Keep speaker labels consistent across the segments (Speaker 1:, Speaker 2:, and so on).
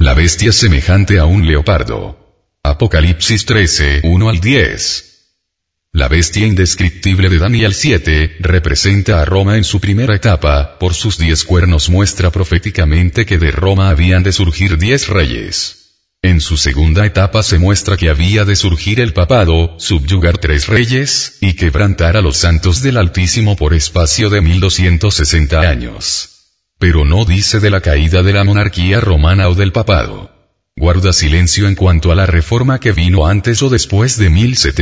Speaker 1: La bestia es semejante a un leopardo. Apocalipsis 13, 1 al 10. La bestia indescriptible de Daniel 7, representa a Roma en su primera etapa, por sus 10 cuernos muestra proféticamente que de Roma habían de surgir 10 reyes. En su segunda etapa se muestra que había de surgir el papado, subyugar 3 reyes, y quebrantar a los santos del Altísimo por espacio de 1260 años. Pero no dice de la caída de la monarquía romana o del papado. Guarda silencio en cuanto a la reforma que vino antes o después de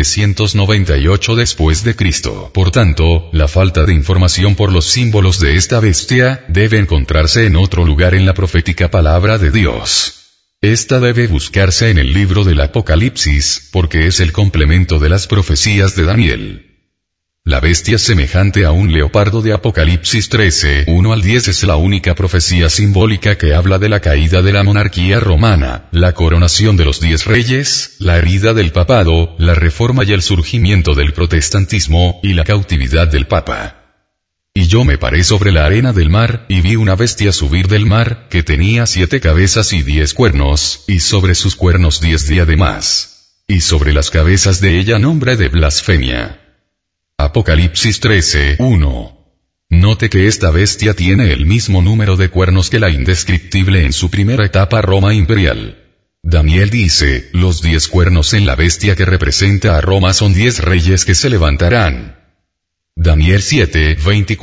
Speaker 1: 1798 después de Cristo. Por tanto, la falta de información por los símbolos de esta bestia, debe encontrarse en otro lugar en la profética palabra de Dios. Esta debe buscarse en el libro del Apocalipsis, porque es el complemento de las profecías de Daniel. La bestia semejante a un leopardo de Apocalipsis 13, 1 al 10 es la única profecía simbólica que habla de la caída de la monarquía romana, la coronación de los 10 reyes, la herida del papado, la reforma y el surgimiento del protestantismo, y la cautividad del papa. Y yo me paré sobre la arena del mar, y vi una bestia subir del mar, que tenía 7 cabezas y 10 cuernos, y sobre sus cuernos 10 diademas. Y sobre las cabezas de ella nombre de blasfemia. Apocalipsis 13, 1. Note que esta bestia tiene el mismo número de cuernos que la indescriptible en su primera etapa Roma imperial. Daniel dice, los 10 cuernos en la bestia que representa a Roma son 10 reyes que se levantarán. Daniel 7,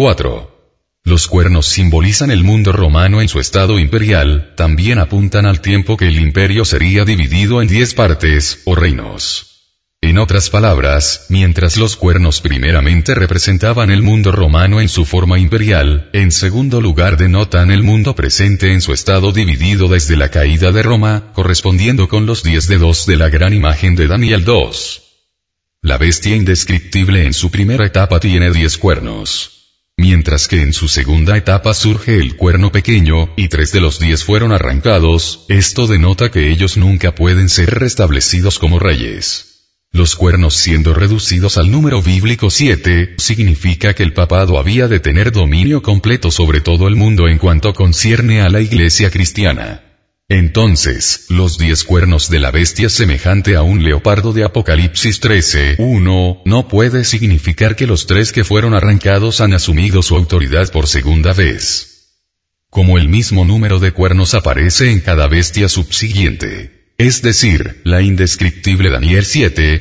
Speaker 1: 24. Los cuernos simbolizan el mundo romano en su estado imperial, también apuntan al tiempo que el imperio sería dividido en 10 partes, o reinos. En otras palabras, mientras los cuernos primeramente representaban el mundo romano en su forma imperial, en segundo lugar denotan el mundo presente en su estado dividido desde la caída de Roma, correspondiendo con los 10 dedos de la gran imagen de Daniel 2. La bestia indescriptible en su primera etapa tiene 10 cuernos. Mientras que en su segunda etapa surge el cuerno pequeño, y 3 de los 10 fueron arrancados, esto denota que ellos nunca pueden ser restablecidos como reyes. Los cuernos siendo reducidos al número bíblico 7, significa que el papado había de tener dominio completo sobre todo el mundo en cuanto concierne a la iglesia cristiana. Entonces, los 10 cuernos de la bestia semejante a un leopardo de Apocalipsis 13, 1, no puede significar que los 3 que fueron arrancados han asumido su autoridad por segunda vez. Como el mismo número de cuernos aparece en cada bestia subsiguiente. Es decir, la indescriptible Daniel 7,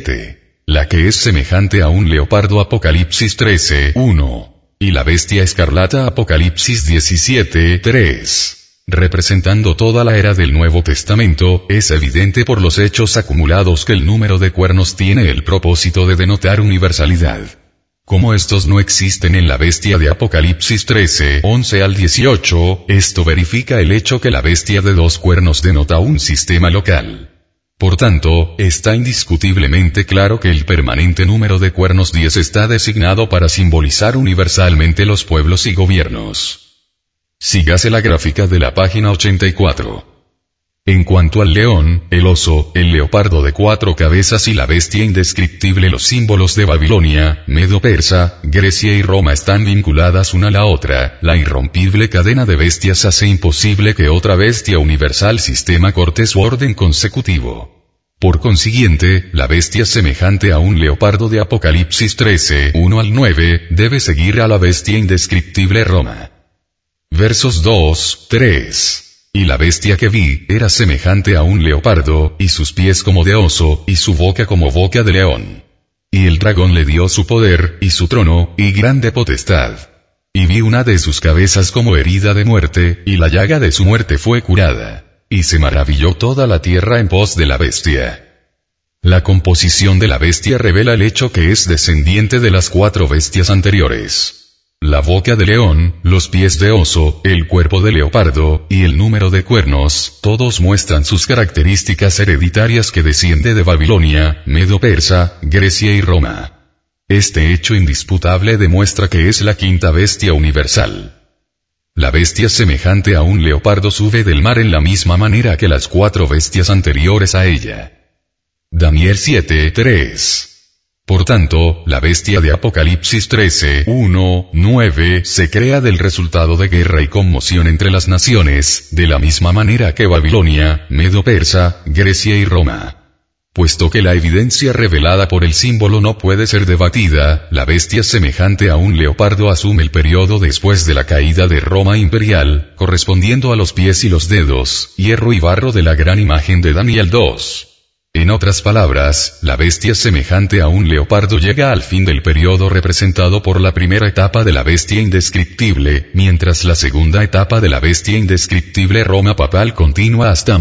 Speaker 1: 7, la que es semejante a un leopardo Apocalipsis 13, 1, y la bestia escarlata Apocalipsis 17, 3. Representando toda la era del Nuevo Testamento, es evidente por los hechos acumulados que el número de cuernos tiene el propósito de denotar universalidad. Como estos no existen en la bestia de Apocalipsis 13, 11 al 18, esto verifica el hecho que la bestia de 2 cuernos denota un sistema local. Por tanto, está indiscutiblemente claro que el permanente número de cuernos 10 está designado para simbolizar universalmente los pueblos y gobiernos. Sígase la gráfica de la página 84. En cuanto al león, el oso, el leopardo de 4 cabezas y la bestia indescriptible, los símbolos de Babilonia, Medo-Persa, Grecia y Roma están vinculadas una a la otra, la irrompible cadena de bestias hace imposible que otra bestia universal sistema corte su orden consecutivo. Por consiguiente, la bestia semejante a un leopardo de Apocalipsis 13, 1 al 9, debe seguir a la bestia indescriptible Roma. Versos 2, 3. Y la bestia que vi, era semejante a un leopardo, y sus pies como de oso, y su boca como boca de león. Y el dragón le dio su poder, y su trono, y grande potestad. Y vi una de sus cabezas como herida de muerte, y la llaga de su muerte fue curada. Y se maravilló toda la tierra en pos de la bestia. La composición de la bestia revela el hecho que es descendiente de las 4 bestias anteriores. La boca de león, los pies de oso, el cuerpo de leopardo, y el número de cuernos, todos muestran sus características hereditarias que desciende de Babilonia, Medo-Persa, Grecia y Roma. Este hecho indisputable demuestra que es la 5ª bestia universal. La bestia semejante a un leopardo sube del mar en la misma manera que las 4 bestias anteriores a ella. Daniel 7, 3. Por tanto, la bestia de Apocalipsis 13, 1, 9 se crea del resultado de guerra y conmoción entre las naciones, de la misma manera que Babilonia, Medo-Persa, Grecia y Roma. Puesto que la evidencia revelada por el símbolo no puede ser debatida, la bestia semejante a un leopardo asume el periodo después de la caída de Roma imperial, correspondiendo a los pies y los dedos, hierro y barro de la gran imagen de Daniel 2. En otras palabras, la bestia semejante a un leopardo llega al fin del periodo representado por la primera etapa de la bestia indescriptible, mientras la segunda etapa de la bestia indescriptible Roma papal continúa hasta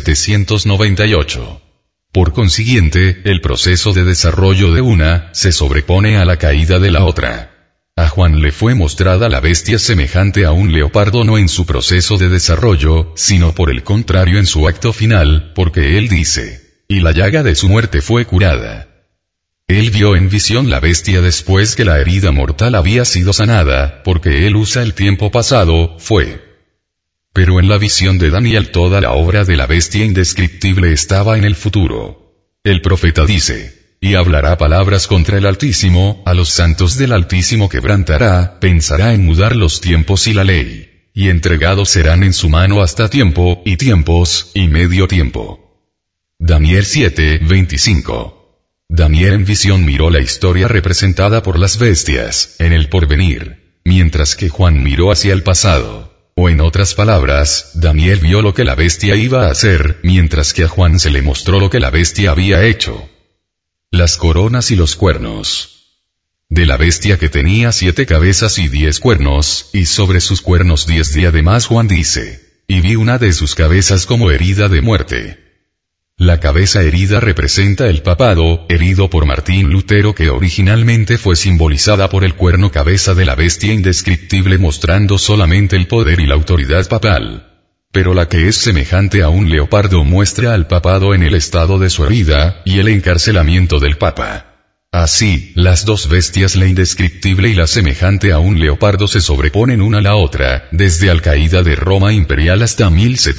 Speaker 1: 1798. Por consiguiente, el proceso de desarrollo de una, se sobrepone a la caída de la otra. A Juan le fue mostrada la bestia semejante a un leopardo no en su proceso de desarrollo, sino por el contrario en su acto final, porque él dice, y la llaga de su muerte fue curada. Él vio en visión la bestia después que la herida mortal había sido sanada, porque él usa el tiempo pasado, fue. Pero en la visión de Daniel toda la obra de la bestia indescriptible estaba en el futuro. El profeta dice, y hablará palabras contra el Altísimo, a los santos del Altísimo quebrantará, pensará en mudar los tiempos y la ley, y entregados serán en su mano hasta tiempo, y tiempos, y medio tiempo. Daniel 7, 25. Daniel en visión miró la historia representada por las bestias, en el porvenir, mientras que Juan miró hacia el pasado. O en otras palabras, Daniel vio lo que la bestia iba a hacer, mientras que a Juan se le mostró lo que la bestia había hecho. Las coronas y los cuernos. De la bestia que tenía 7 cabezas y 10 cuernos, y sobre sus cuernos 10 diademas Juan dice, y vi una de sus cabezas como herida de muerte. La cabeza herida representa el papado, herido por Martín Lutero que originalmente fue simbolizada por el cuerno cabeza de la bestia indescriptible mostrando solamente el poder y la autoridad papal. Pero la que es semejante a un leopardo muestra al papado en el estado de su herida, y el encarcelamiento del papa. Así, las dos bestias la indescriptible y la semejante a un leopardo se sobreponen una a la otra, desde la caída de Roma imperial hasta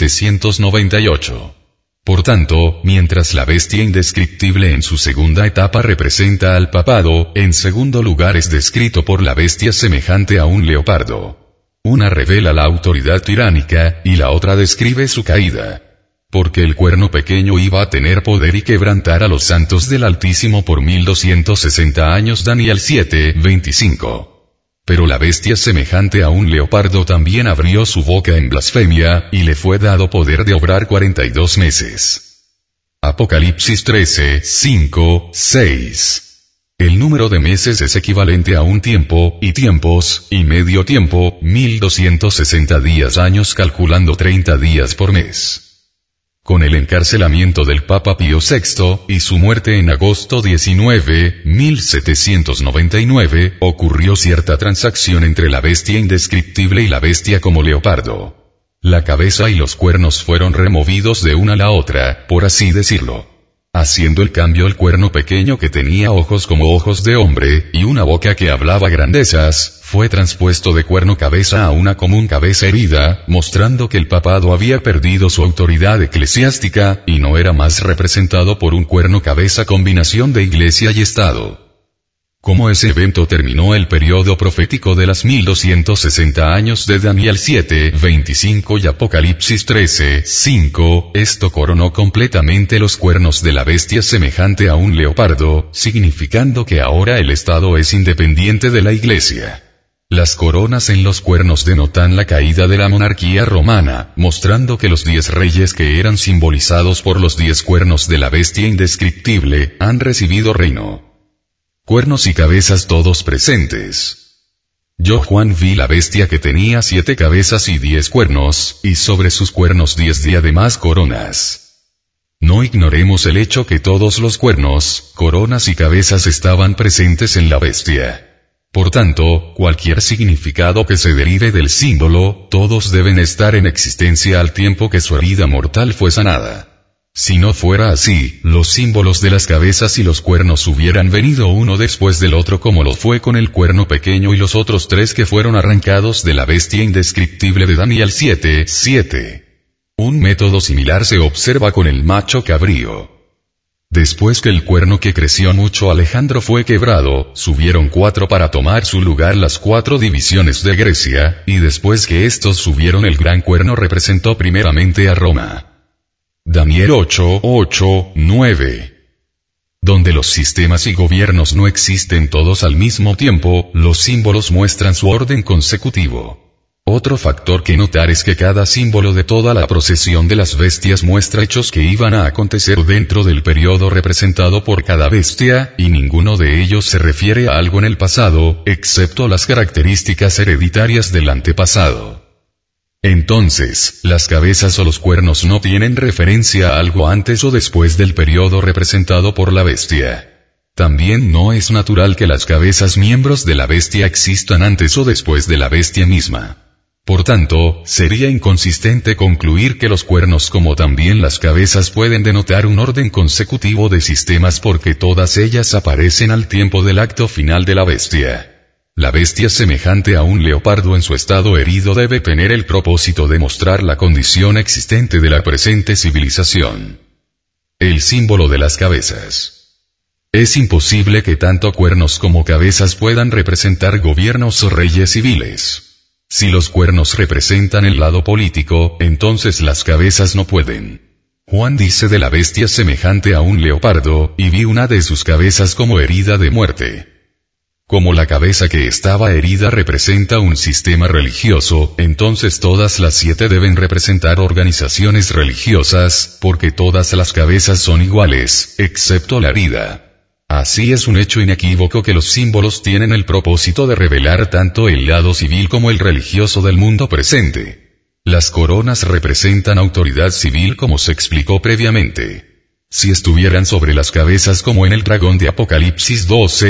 Speaker 1: 1798. Por tanto, mientras la bestia indescriptible en su segunda etapa representa al papado, en segundo lugar es descrito por la bestia semejante a un leopardo. Una revela la autoridad tiránica, y la otra describe su caída. Porque el cuerno pequeño iba a tener poder y quebrantar a los santos del Altísimo por 1260 años Daniel 7, 25. Pero la bestia semejante a un leopardo también abrió su boca en blasfemia, y le fue dado poder de obrar 42 meses. Apocalipsis 13, 5, 6. El número de meses es equivalente a un tiempo, y tiempos, y medio tiempo, 1260 días años calculando 30 días por mes. Con el encarcelamiento del Papa Pío VI, y su muerte en agosto 19, 1799, ocurrió cierta transacción entre la bestia indescriptible y la bestia como leopardo. La cabeza y los cuernos fueron removidos de una a la otra, por así decirlo. Haciendo el cambio el cuerno pequeño que tenía ojos como ojos de hombre, y una boca que hablaba grandezas, fue transpuesto de cuerno cabeza a una común cabeza herida, mostrando que el papado había perdido su autoridad eclesiástica, y no era más representado por un cuerno cabeza combinación de iglesia y estado. Como ese evento terminó el periodo profético de las 1260 años de Daniel 7, 25 y Apocalipsis 13, 5, esto coronó completamente los cuernos de la bestia semejante a un leopardo, significando que ahora el Estado es independiente de la Iglesia. Las coronas en los cuernos denotan la caída de la monarquía romana, mostrando que los 10 reyes que eran simbolizados por los 10 cuernos de la bestia indescriptible, han recibido reino. Cuernos y cabezas todos presentes. Yo Juan vi la bestia que tenía 7 cabezas y 10 cuernos, y sobre sus cuernos 10 diademas coronas. No ignoremos el hecho que todos los cuernos, coronas y cabezas estaban presentes en la bestia. Por tanto, cualquier significado que se derive del símbolo, todos deben estar en existencia al tiempo que su herida mortal fue sanada. Si no fuera así, los símbolos de las cabezas y los cuernos hubieran venido uno después del otro como lo fue con el cuerno pequeño y los otros 3 que fueron arrancados de la bestia indescriptible de Daniel 7, 7. Un método similar se observa con el macho cabrío. Después que el cuerno que creció mucho Alejandro fue quebrado, subieron 4 para tomar su lugar las 4 divisiones de Grecia, y después que estos subieron el gran cuerno representó primeramente a Roma. Daniel 8:8-9. Donde los sistemas y gobiernos no existen todos al mismo tiempo, los símbolos muestran su orden consecutivo. Otro factor que notar es que cada símbolo de toda la procesión de las bestias muestra hechos que iban a acontecer dentro del periodo representado por cada bestia, y ninguno de ellos se refiere a algo en el pasado, excepto las características hereditarias del antepasado. Entonces, las cabezas o los cuernos no tienen referencia a algo antes o después del periodo representado por la bestia. También no es natural que las cabezas miembros de la bestia existan antes o después de la bestia misma. Por tanto, sería inconsistente concluir que los cuernos como también las cabezas pueden denotar un orden consecutivo de sistemas porque todas ellas aparecen al tiempo del acto final de la bestia. La bestia semejante a un leopardo en su estado herido debe tener el propósito de mostrar la condición existente de la presente civilización. El símbolo de las cabezas. Es imposible que tanto cuernos como cabezas puedan representar gobiernos o reyes civiles. Si los cuernos representan el lado político, entonces las cabezas no pueden. Juan dice de la bestia semejante a un leopardo, y vi una de sus cabezas como herida de muerte. Como la cabeza que estaba herida representa un sistema religioso, entonces todas las 7 deben representar organizaciones religiosas, porque todas las cabezas son iguales, excepto la herida. Así es un hecho inequívoco que los símbolos tienen el propósito de revelar tanto el lado civil como el religioso del mundo presente. Las coronas representan autoridad civil como se explicó previamente. Si estuvieran sobre las cabezas como en el dragón de Apocalipsis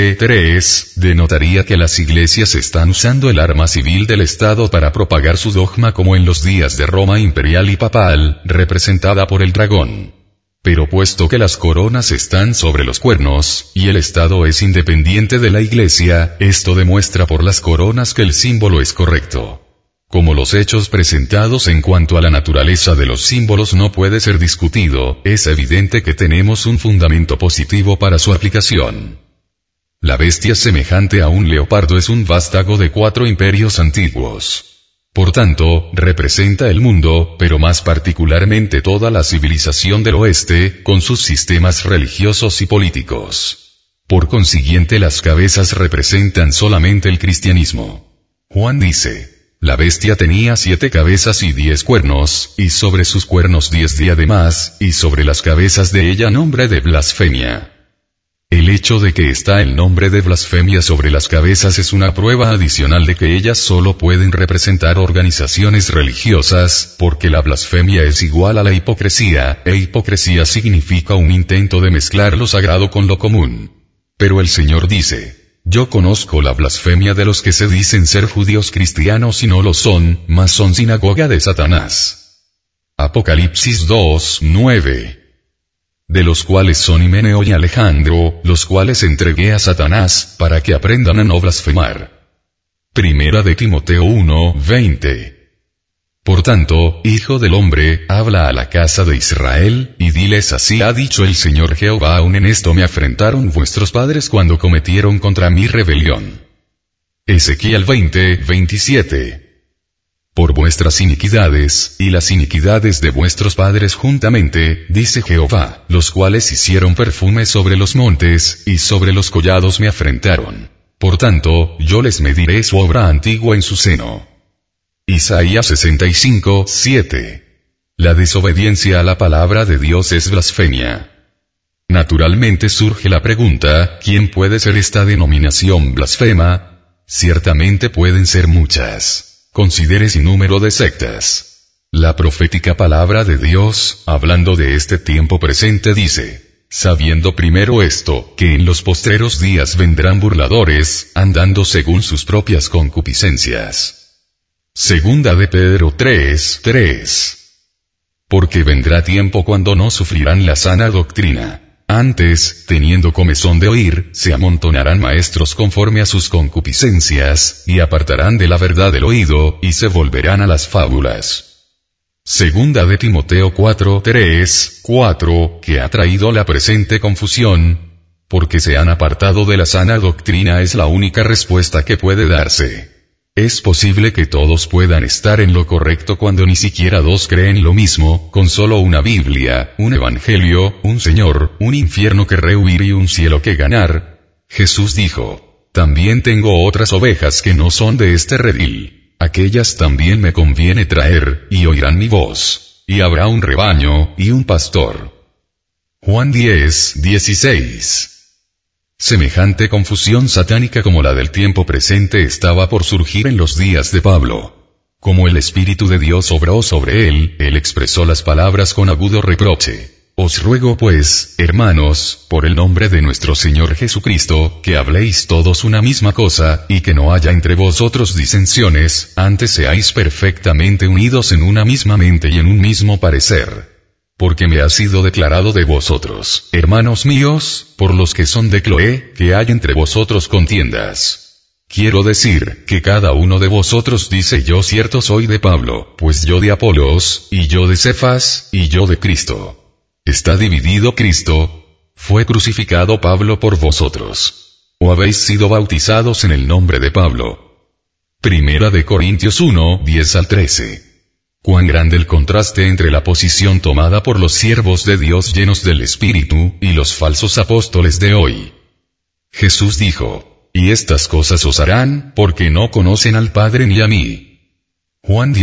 Speaker 1: 12:3, denotaría que las iglesias están usando el arma civil del Estado para propagar su dogma como en los días de Roma imperial y papal, representada por el dragón. Pero puesto que las coronas están sobre los cuernos, y el Estado es independiente de la Iglesia, esto demuestra por las coronas que el símbolo es correcto. Como los hechos presentados en cuanto a la naturaleza de los símbolos no puede ser discutido, es evidente que tenemos un fundamento positivo para su aplicación. La bestia semejante a un leopardo es un vástago de 4 imperios antiguos. Por tanto, representa el mundo, pero más particularmente toda la civilización del oeste, con sus sistemas religiosos y políticos. Por consiguiente las cabezas representan solamente el cristianismo. Juan dice, la bestia tenía 7 cabezas y 10 cuernos, y sobre sus cuernos 10 diademas, y sobre las cabezas de ella nombre de blasfemia. El hecho de que está el nombre de blasfemia sobre las cabezas es una prueba adicional de que ellas solo pueden representar organizaciones religiosas, porque la blasfemia es igual a la hipocresía, e hipocresía significa un intento de mezclar lo sagrado con lo común. Pero el Señor dice, yo conozco la blasfemia de los que se dicen ser judíos cristianos y no lo son, mas son sinagoga de Satanás. Apocalipsis 2:9. De los cuales son Himeneo y Alejandro, los cuales entregué a Satanás, para que aprendan a no blasfemar. Primera de Timoteo 1:20. Por tanto, hijo del hombre, habla a la casa de Israel, y diles así ha dicho el Señor Jehová, aun en esto me afrentaron vuestros padres cuando cometieron contra mí rebelión. Ezequiel 20:27. Por vuestras iniquidades, y las iniquidades de vuestros padres juntamente, dice Jehová, los cuales hicieron perfume sobre los montes, y sobre los collados me afrentaron. Por tanto, yo les mediré su obra antigua en su seno. Isaías 65:7. La desobediencia a la palabra de Dios es blasfemia. Naturalmente surge la pregunta, ¿quién puede ser esta denominación blasfema? Ciertamente pueden ser muchas. Considere sin número de sectas. La profética palabra de Dios, hablando de este tiempo presente dice, sabiendo primero esto, que en los postreros días vendrán burladores, andando según sus propias concupiscencias. Segunda de Pedro 3:3. Porque vendrá tiempo cuando no sufrirán la sana doctrina. Antes, teniendo comezón de oír, se amontonarán maestros conforme a sus concupiscencias, y apartarán de la verdad el oído, y se volverán a las fábulas. Segunda de Timoteo 4:3-4, que ha traído la presente confusión, porque se han apartado de la sana doctrina es la única respuesta que puede darse. Es posible que todos puedan estar en lo correcto cuando ni siquiera dos creen lo mismo, con solo una Biblia, un Evangelio, un Señor, un infierno que rehuir y un cielo que ganar. Jesús dijo, también tengo otras ovejas que no son de este redil. Aquellas también me conviene traer, y oirán mi voz, y habrá un rebaño, y un pastor. Juan 10:16. Semejante confusión satánica como la del tiempo presente estaba por surgir en los días de Pablo. Como el Espíritu de Dios obró sobre él expresó las palabras con agudo reproche. Os ruego pues, hermanos, por el nombre de nuestro Señor Jesucristo, que habléis todos una misma cosa, y que no haya entre vosotros disensiones, antes seáis perfectamente unidos en una misma mente y en un mismo parecer. Porque me ha sido declarado de vosotros, hermanos míos, por los que son de Cloé, que hay entre vosotros contiendas. Quiero decir, que cada uno de vosotros dice yo cierto soy de Pablo, pues yo de Apolos, y yo de Cefas, y yo de Cristo. ¿Está dividido Cristo? ¿Fue crucificado Pablo por vosotros? ¿O habéis sido bautizados en el nombre de Pablo? Primera de Corintios 1:10-13. Cuán grande el contraste entre la posición tomada por los siervos de Dios llenos del Espíritu, y los falsos apóstoles de hoy. Jesús dijo, y estas cosas os harán, porque no conocen al Padre ni a mí. Juan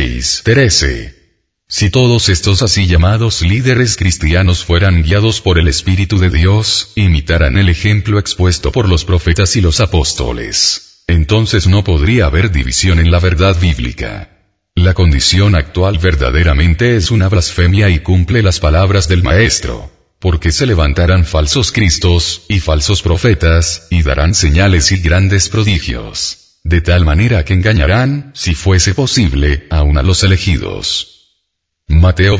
Speaker 1: 16:13. Si todos estos así llamados líderes cristianos fueran guiados por el Espíritu de Dios, imitaran el ejemplo expuesto por los profetas y los apóstoles, entonces no podría haber división en la verdad bíblica. La condición actual verdaderamente es una blasfemia y cumple las palabras del Maestro, porque se levantarán falsos cristos, y falsos profetas, y darán señales y grandes prodigios, de tal manera que engañarán, si fuese posible, aun a los elegidos. Mateo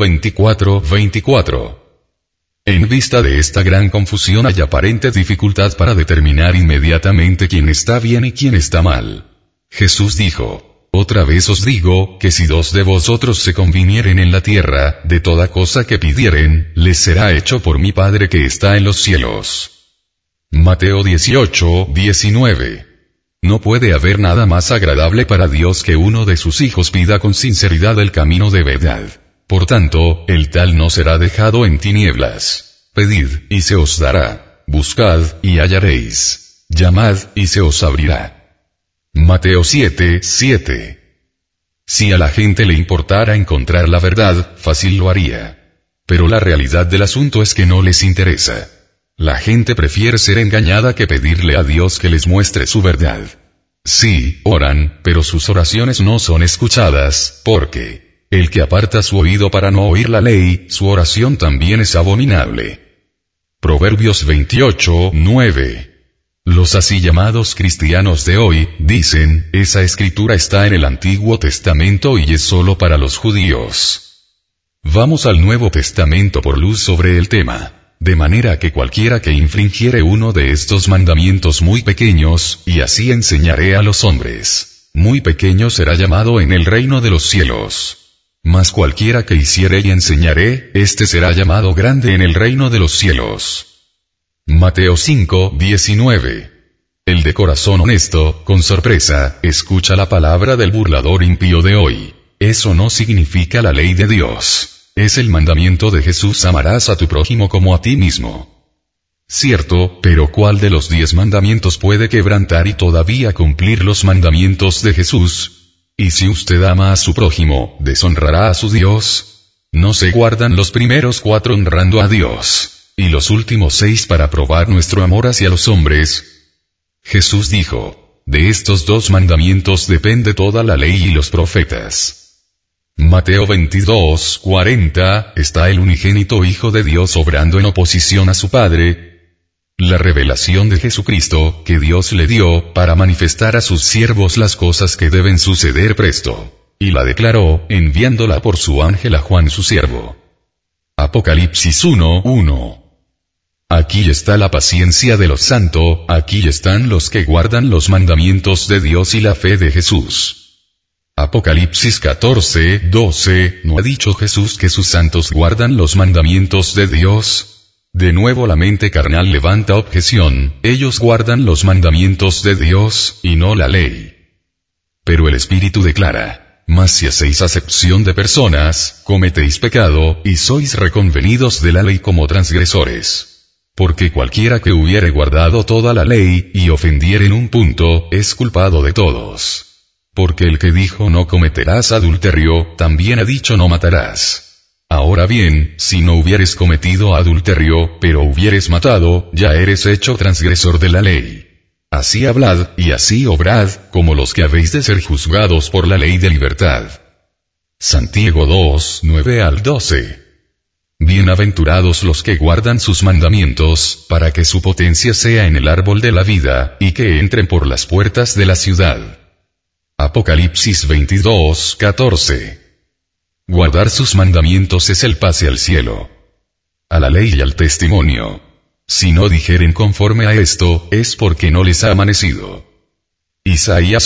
Speaker 1: 24:24. En vista de esta gran confusión hay aparente dificultad para determinar inmediatamente quién está bien y quién está mal. Jesús dijo, otra vez os digo, que si dos de vosotros se convinieren en la tierra, de toda cosa que pidieren, les será hecho por mi Padre que está en los cielos. Mateo 18:19. No puede haber nada más agradable para Dios que uno de sus hijos pida con sinceridad el camino de verdad. Por tanto, el tal no será dejado en tinieblas. Pedid, y se os dará. Buscad, y hallaréis. Llamad, y se os abrirá. Mateo 7:7. Si a la gente le importara encontrar la verdad, fácil lo haría. Pero la realidad del asunto es que no les interesa. La gente prefiere ser engañada que pedirle a Dios que les muestre su verdad. Sí, oran, pero sus oraciones no son escuchadas, porque el que aparta su oído para no oír la ley, su oración también es abominable. Proverbios 28:9. Los así llamados cristianos de hoy, dicen, esa escritura está en el Antiguo Testamento y es solo para los judíos. Vamos al Nuevo Testamento por luz sobre el tema. De manera que cualquiera que infringiere uno de estos mandamientos muy pequeños, y así enseñaré a los hombres, muy pequeño será llamado en el reino de los cielos. Mas cualquiera que hiciere y enseñaré, éste será llamado grande en el reino de los cielos. Mateo 5:19. El de corazón honesto, con sorpresa, escucha la palabra del burlador impío de hoy. Eso no significa la ley de Dios. Es el mandamiento de Jesús: amarás a tu prójimo como a ti mismo. Cierto, pero ¿cuál de los 10 mandamientos puede quebrantar y todavía cumplir los mandamientos de Jesús? Y si usted ama a su prójimo, ¿deshonrará a su Dios? ¿No se guardan los primeros 4 honrando a Dios, y los últimos 6 para probar nuestro amor hacia los hombres? Jesús dijo, de estos 2 mandamientos depende toda la ley y los profetas. Mateo 22:40, está el unigénito Hijo de Dios obrando en oposición a su Padre. La revelación de Jesucristo, que Dios le dio, para manifestar a sus siervos las cosas que deben suceder presto. Y la declaró, enviándola por su ángel a Juan su siervo. Apocalipsis 1:1. Aquí está la paciencia de los santos, aquí están los que guardan los mandamientos de Dios y la fe de Jesús. Apocalipsis 14:12, ¿no ha dicho Jesús que sus santos guardan los mandamientos de Dios? De nuevo la mente carnal levanta objeción, ellos guardan los mandamientos de Dios, y no la ley. Pero el Espíritu declara, mas si hacéis acepción de personas, cometéis pecado, y sois reconvenidos de la ley como transgresores. Porque cualquiera que hubiere guardado toda la ley, y ofendiere en un punto, es culpado de todos. Porque el que dijo no cometerás adulterio, también ha dicho no matarás. Ahora bien, si no hubieres cometido adulterio, pero hubieres matado, ya eres hecho transgresor de la ley. Así hablad, y así obrad, como los que habéis de ser juzgados por la ley de libertad. Santiago 2:9-12. Bienaventurados los que guardan sus mandamientos, para que su potencia sea en el árbol de la vida, y que entren por las puertas de la ciudad. Apocalipsis 22:14. Guardar sus mandamientos es el pase al cielo. A la ley y al testimonio. Si no dijeren conforme a esto, es porque no les ha amanecido. Isaías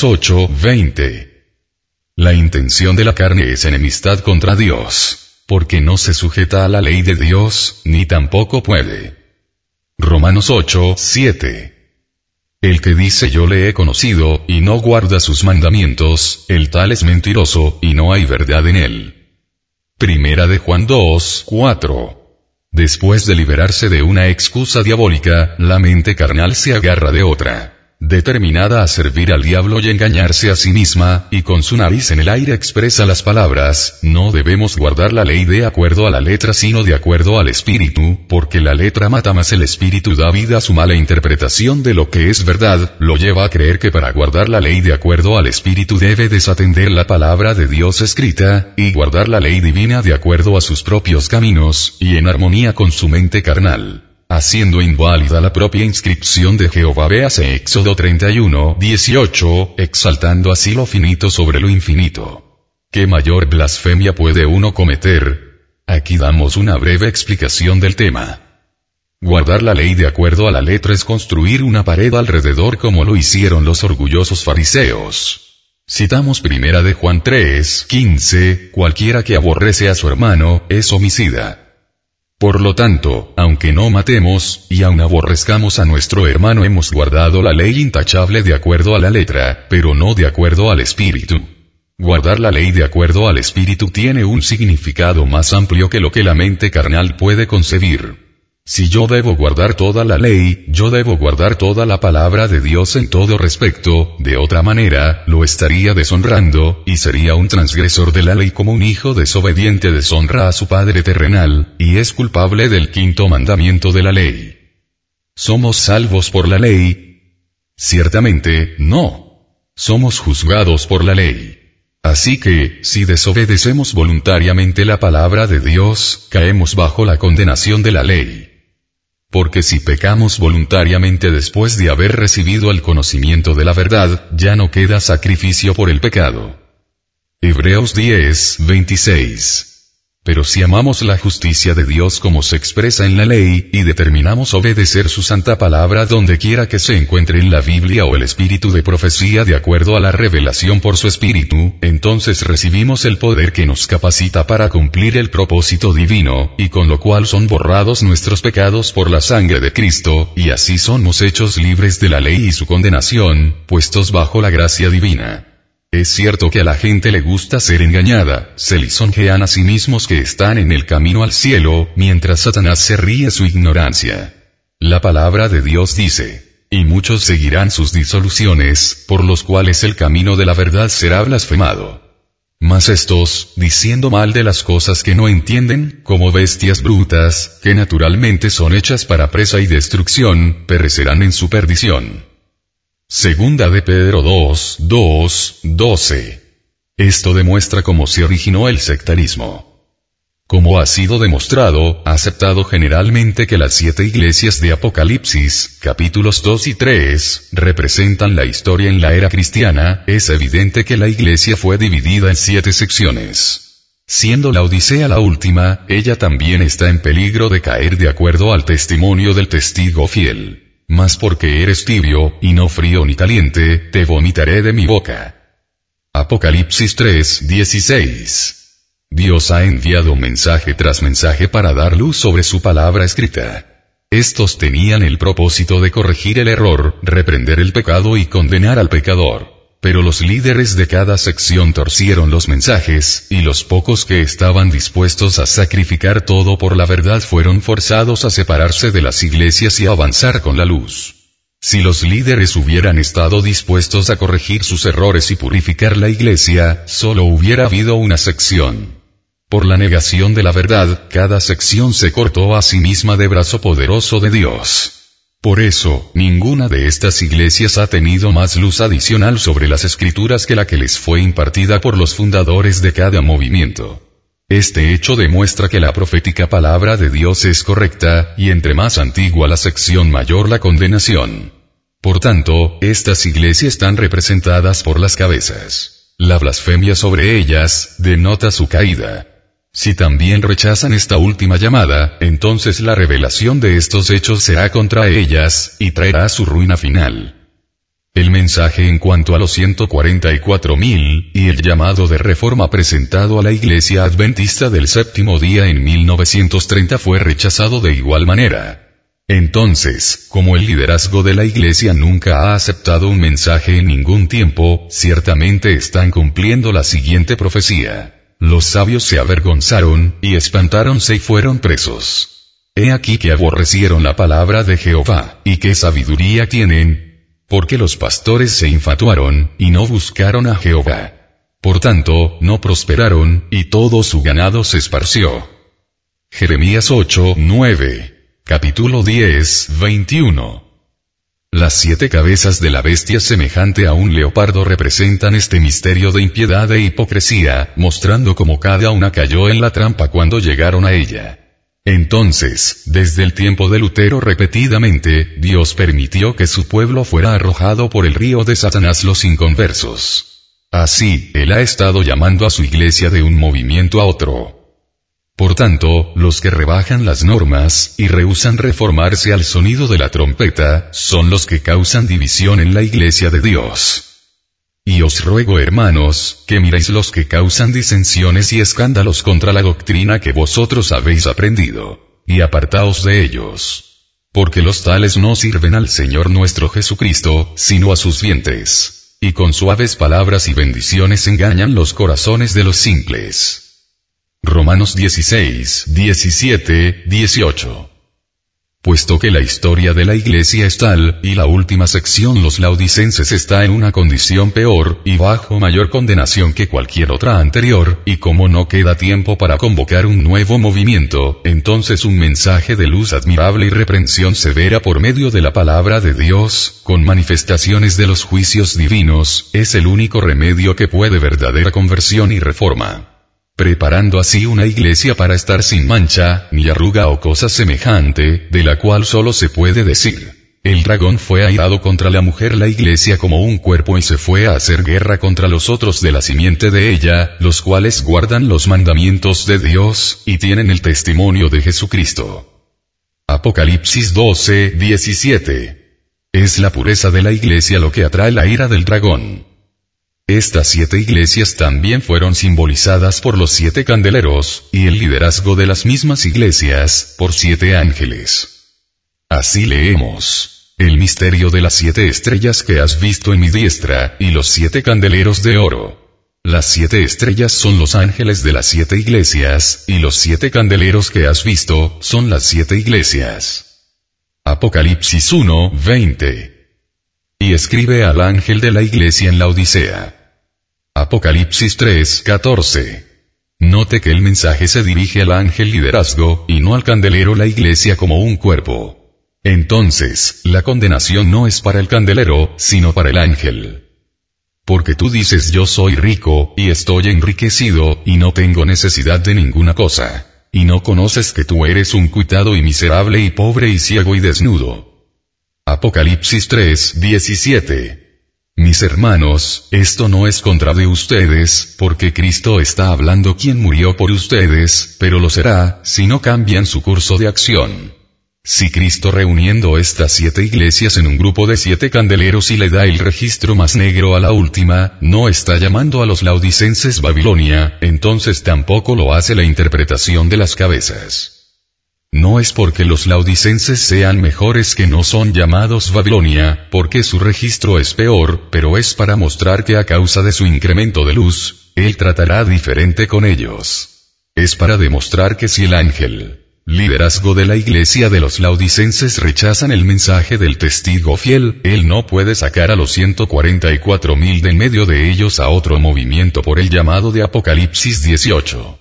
Speaker 1: 8:20. La intención de la carne es enemistad contra Dios, porque no se sujeta a la ley de Dios, ni tampoco puede. Romanos 8:7. El que dice yo le he conocido, y no guarda sus mandamientos, el tal es mentiroso, y no hay verdad en él. Primera de Juan 2:4. Después de liberarse de una excusa diabólica, la mente carnal se agarra de otra, determinada a servir al diablo y engañarse a sí misma, y con su nariz en el aire expresa las palabras, no debemos guardar la ley de acuerdo a la letra sino de acuerdo al espíritu, porque la letra mata mas el espíritu da vida. Su mala interpretación de lo que es verdad, lo lleva a creer que para guardar la ley de acuerdo al espíritu debe desatender la palabra de Dios escrita, y guardar la ley divina de acuerdo a sus propios caminos, y en armonía con su mente carnal, haciendo inválida la propia inscripción de Jehová. Véase Éxodo 31:18, exaltando así lo finito sobre lo infinito. ¿Qué mayor blasfemia puede uno cometer? Aquí damos una breve explicación del tema. Guardar la ley de acuerdo a la letra es construir una pared alrededor como lo hicieron los orgullosos fariseos. Citamos primera de Juan 3:15, cualquiera que aborrece a su hermano, es homicida. Por lo tanto, aunque no matemos, y aun aborrezcamos a nuestro hermano, hemos guardado la ley intachable de acuerdo a la letra, pero no de acuerdo al espíritu. Guardar la ley de acuerdo al espíritu tiene un significado más amplio que lo que la mente carnal puede concebir. Si yo debo guardar toda la ley, yo debo guardar toda la palabra de Dios en todo respecto, de otra manera, lo estaría deshonrando, y sería un transgresor de la ley como un hijo desobediente deshonra a su padre terrenal, y es culpable del quinto mandamiento de la ley. ¿Somos salvos por la ley? Ciertamente, no. Somos juzgados por la ley. Así que, si desobedecemos voluntariamente la palabra de Dios, caemos bajo la condenación de la ley. Porque si pecamos voluntariamente después de haber recibido el conocimiento de la verdad, ya no queda sacrificio por el pecado. Hebreos 10:26. Pero si amamos la justicia de Dios como se expresa en la ley, y determinamos obedecer su santa palabra donde quiera que se encuentre en la Biblia o el espíritu de profecía de acuerdo a la revelación por su espíritu, entonces recibimos el poder que nos capacita para cumplir el propósito divino, y con lo cual son borrados nuestros pecados por la sangre de Cristo, y así somos hechos libres de la ley y su condenación, puestos bajo la gracia divina. Es cierto que a la gente le gusta ser engañada, se lisonjean a sí mismos que están en el camino al cielo, mientras Satanás se ríe su ignorancia. La palabra de Dios dice, y muchos seguirán sus disoluciones, por los cuales el camino de la verdad será blasfemado. Mas estos, diciendo mal de las cosas que no entienden, como bestias brutas, que naturalmente son hechas para presa y destrucción, perecerán en su perdición. Segunda de Pedro 2:12. Esto demuestra cómo se originó el sectarismo. Como ha sido demostrado, aceptado generalmente que las 7 iglesias de Apocalipsis, capítulos 2 y 3, representan la historia en la era cristiana, es evidente que la iglesia fue dividida en 7 secciones. Siendo la Odisea la última, ella también está en peligro de caer de acuerdo al testimonio del testigo fiel. Mas porque eres tibio, y no frío ni caliente, te vomitaré de mi boca. Apocalipsis 3:16. Dios ha enviado mensaje tras mensaje para dar luz sobre su palabra escrita. Estos tenían el propósito de corregir el error, reprender el pecado y condenar al pecador. Pero los líderes de cada sección torcieron los mensajes, y los pocos que estaban dispuestos a sacrificar todo por la verdad fueron forzados a separarse de las iglesias y a avanzar con la luz. Si los líderes hubieran estado dispuestos a corregir sus errores y purificar la iglesia, solo hubiera habido una sección. Por la negación de la verdad, cada sección se cortó a sí misma de brazo poderoso de Dios. Por eso, ninguna de estas iglesias ha tenido más luz adicional sobre las escrituras que la que les fue impartida por los fundadores de cada movimiento. Este hecho demuestra que la profética palabra de Dios es correcta, y entre más antigua la sección mayor la condenación. Por tanto, estas iglesias están representadas por las cabezas. La blasfemia sobre ellas denota su caída. Si también rechazan esta última llamada, entonces la revelación de estos hechos será contra ellas, y traerá su ruina final. El mensaje en cuanto a los 144.000, y el llamado de reforma presentado a la Iglesia Adventista del Séptimo Día en 1930 fue rechazado de igual manera. Entonces, como el liderazgo de la Iglesia nunca ha aceptado un mensaje en ningún tiempo, ciertamente están cumpliendo la siguiente profecía. Los sabios se avergonzaron, y espantáronse y fueron presos. He aquí que aborrecieron la palabra de Jehová, y qué sabiduría tienen, porque los pastores se infatuaron, y no buscaron a Jehová. Por tanto, no prosperaron, y todo su ganado se esparció. Jeremías 8:9. Capítulo 10:21. Las 7 cabezas de la bestia semejante a un leopardo representan este misterio de impiedad e hipocresía, mostrando cómo cada una cayó en la trampa cuando llegaron a ella. Entonces, desde el tiempo de Lutero repetidamente, Dios permitió que su pueblo fuera arrojado por el río de Satanás los inconversos. Así, Él ha estado llamando a su iglesia de un movimiento a otro. Por tanto, los que rebajan las normas, y rehúsan reformarse al sonido de la trompeta, son los que causan división en la iglesia de Dios. Y os ruego, hermanos, que miréis los que causan disensiones y escándalos contra la doctrina que vosotros habéis aprendido, y apartaos de ellos. Porque los tales no sirven al Señor nuestro Jesucristo, sino a sus vientres, y con suaves palabras y bendiciones engañan los corazones de los simples. Romanos 16:17-18. Puesto que la historia de la iglesia es tal, y la última sección los laodicenses está en una condición peor, y bajo mayor condenación que cualquier otra anterior, y como no queda tiempo para convocar un nuevo movimiento, entonces un mensaje de luz admirable y reprensión severa por medio de la palabra de Dios, con manifestaciones de los juicios divinos, es el único remedio que puede verdadera conversión y reforma. Preparando así una iglesia para estar sin mancha, ni arruga o cosa semejante, de la cual solo se puede decir: el dragón fue airado contra la mujer la iglesia como un cuerpo y se fue a hacer guerra contra los otros de la simiente de ella, los cuales guardan los mandamientos de Dios, y tienen el testimonio de Jesucristo. Apocalipsis 12:17. Es la pureza de la iglesia lo que atrae la ira del dragón. Estas 7 iglesias también fueron simbolizadas por los 7 candeleros, y el liderazgo de las mismas iglesias, por 7 ángeles. Así leemos: el misterio de las 7 estrellas que has visto en mi diestra, y los 7 candeleros de oro. Las 7 estrellas son los ángeles de las 7 iglesias, y los 7 candeleros que has visto, son las 7 iglesias. Apocalipsis 1:20. Y escribe al ángel de la iglesia en la Odisea. Apocalipsis 3:14. Note que el mensaje se dirige al ángel liderazgo, y no al candelero la iglesia como un cuerpo. Entonces, la condenación no es para el candelero, sino para el ángel. Porque tú dices: yo soy rico, y estoy enriquecido, y no tengo necesidad de ninguna cosa. Y no conoces que tú eres un cuitado y miserable y pobre y ciego y desnudo. Apocalipsis 3:17. Mis hermanos, esto no es contra de ustedes, porque Cristo está hablando quien murió por ustedes, pero lo será, si no cambian su curso de acción. Si Cristo reuniendo estas 7 iglesias en un grupo de 7 candeleros y le da el registro más negro a la última, no está llamando a los laodicenses Babilonia, entonces tampoco lo hace la interpretación de las cabezas. No es porque los laodicenses sean mejores que no son llamados Babilonia, porque su registro es peor, pero es para mostrar que a causa de su incremento de luz, Él tratará diferente con ellos. Es para demostrar que si el ángel, liderazgo de la iglesia de los laodicenses rechazan el mensaje del testigo fiel, Él no puede sacar a los 144.000 de en medio de ellos a otro movimiento por el llamado de Apocalipsis 18.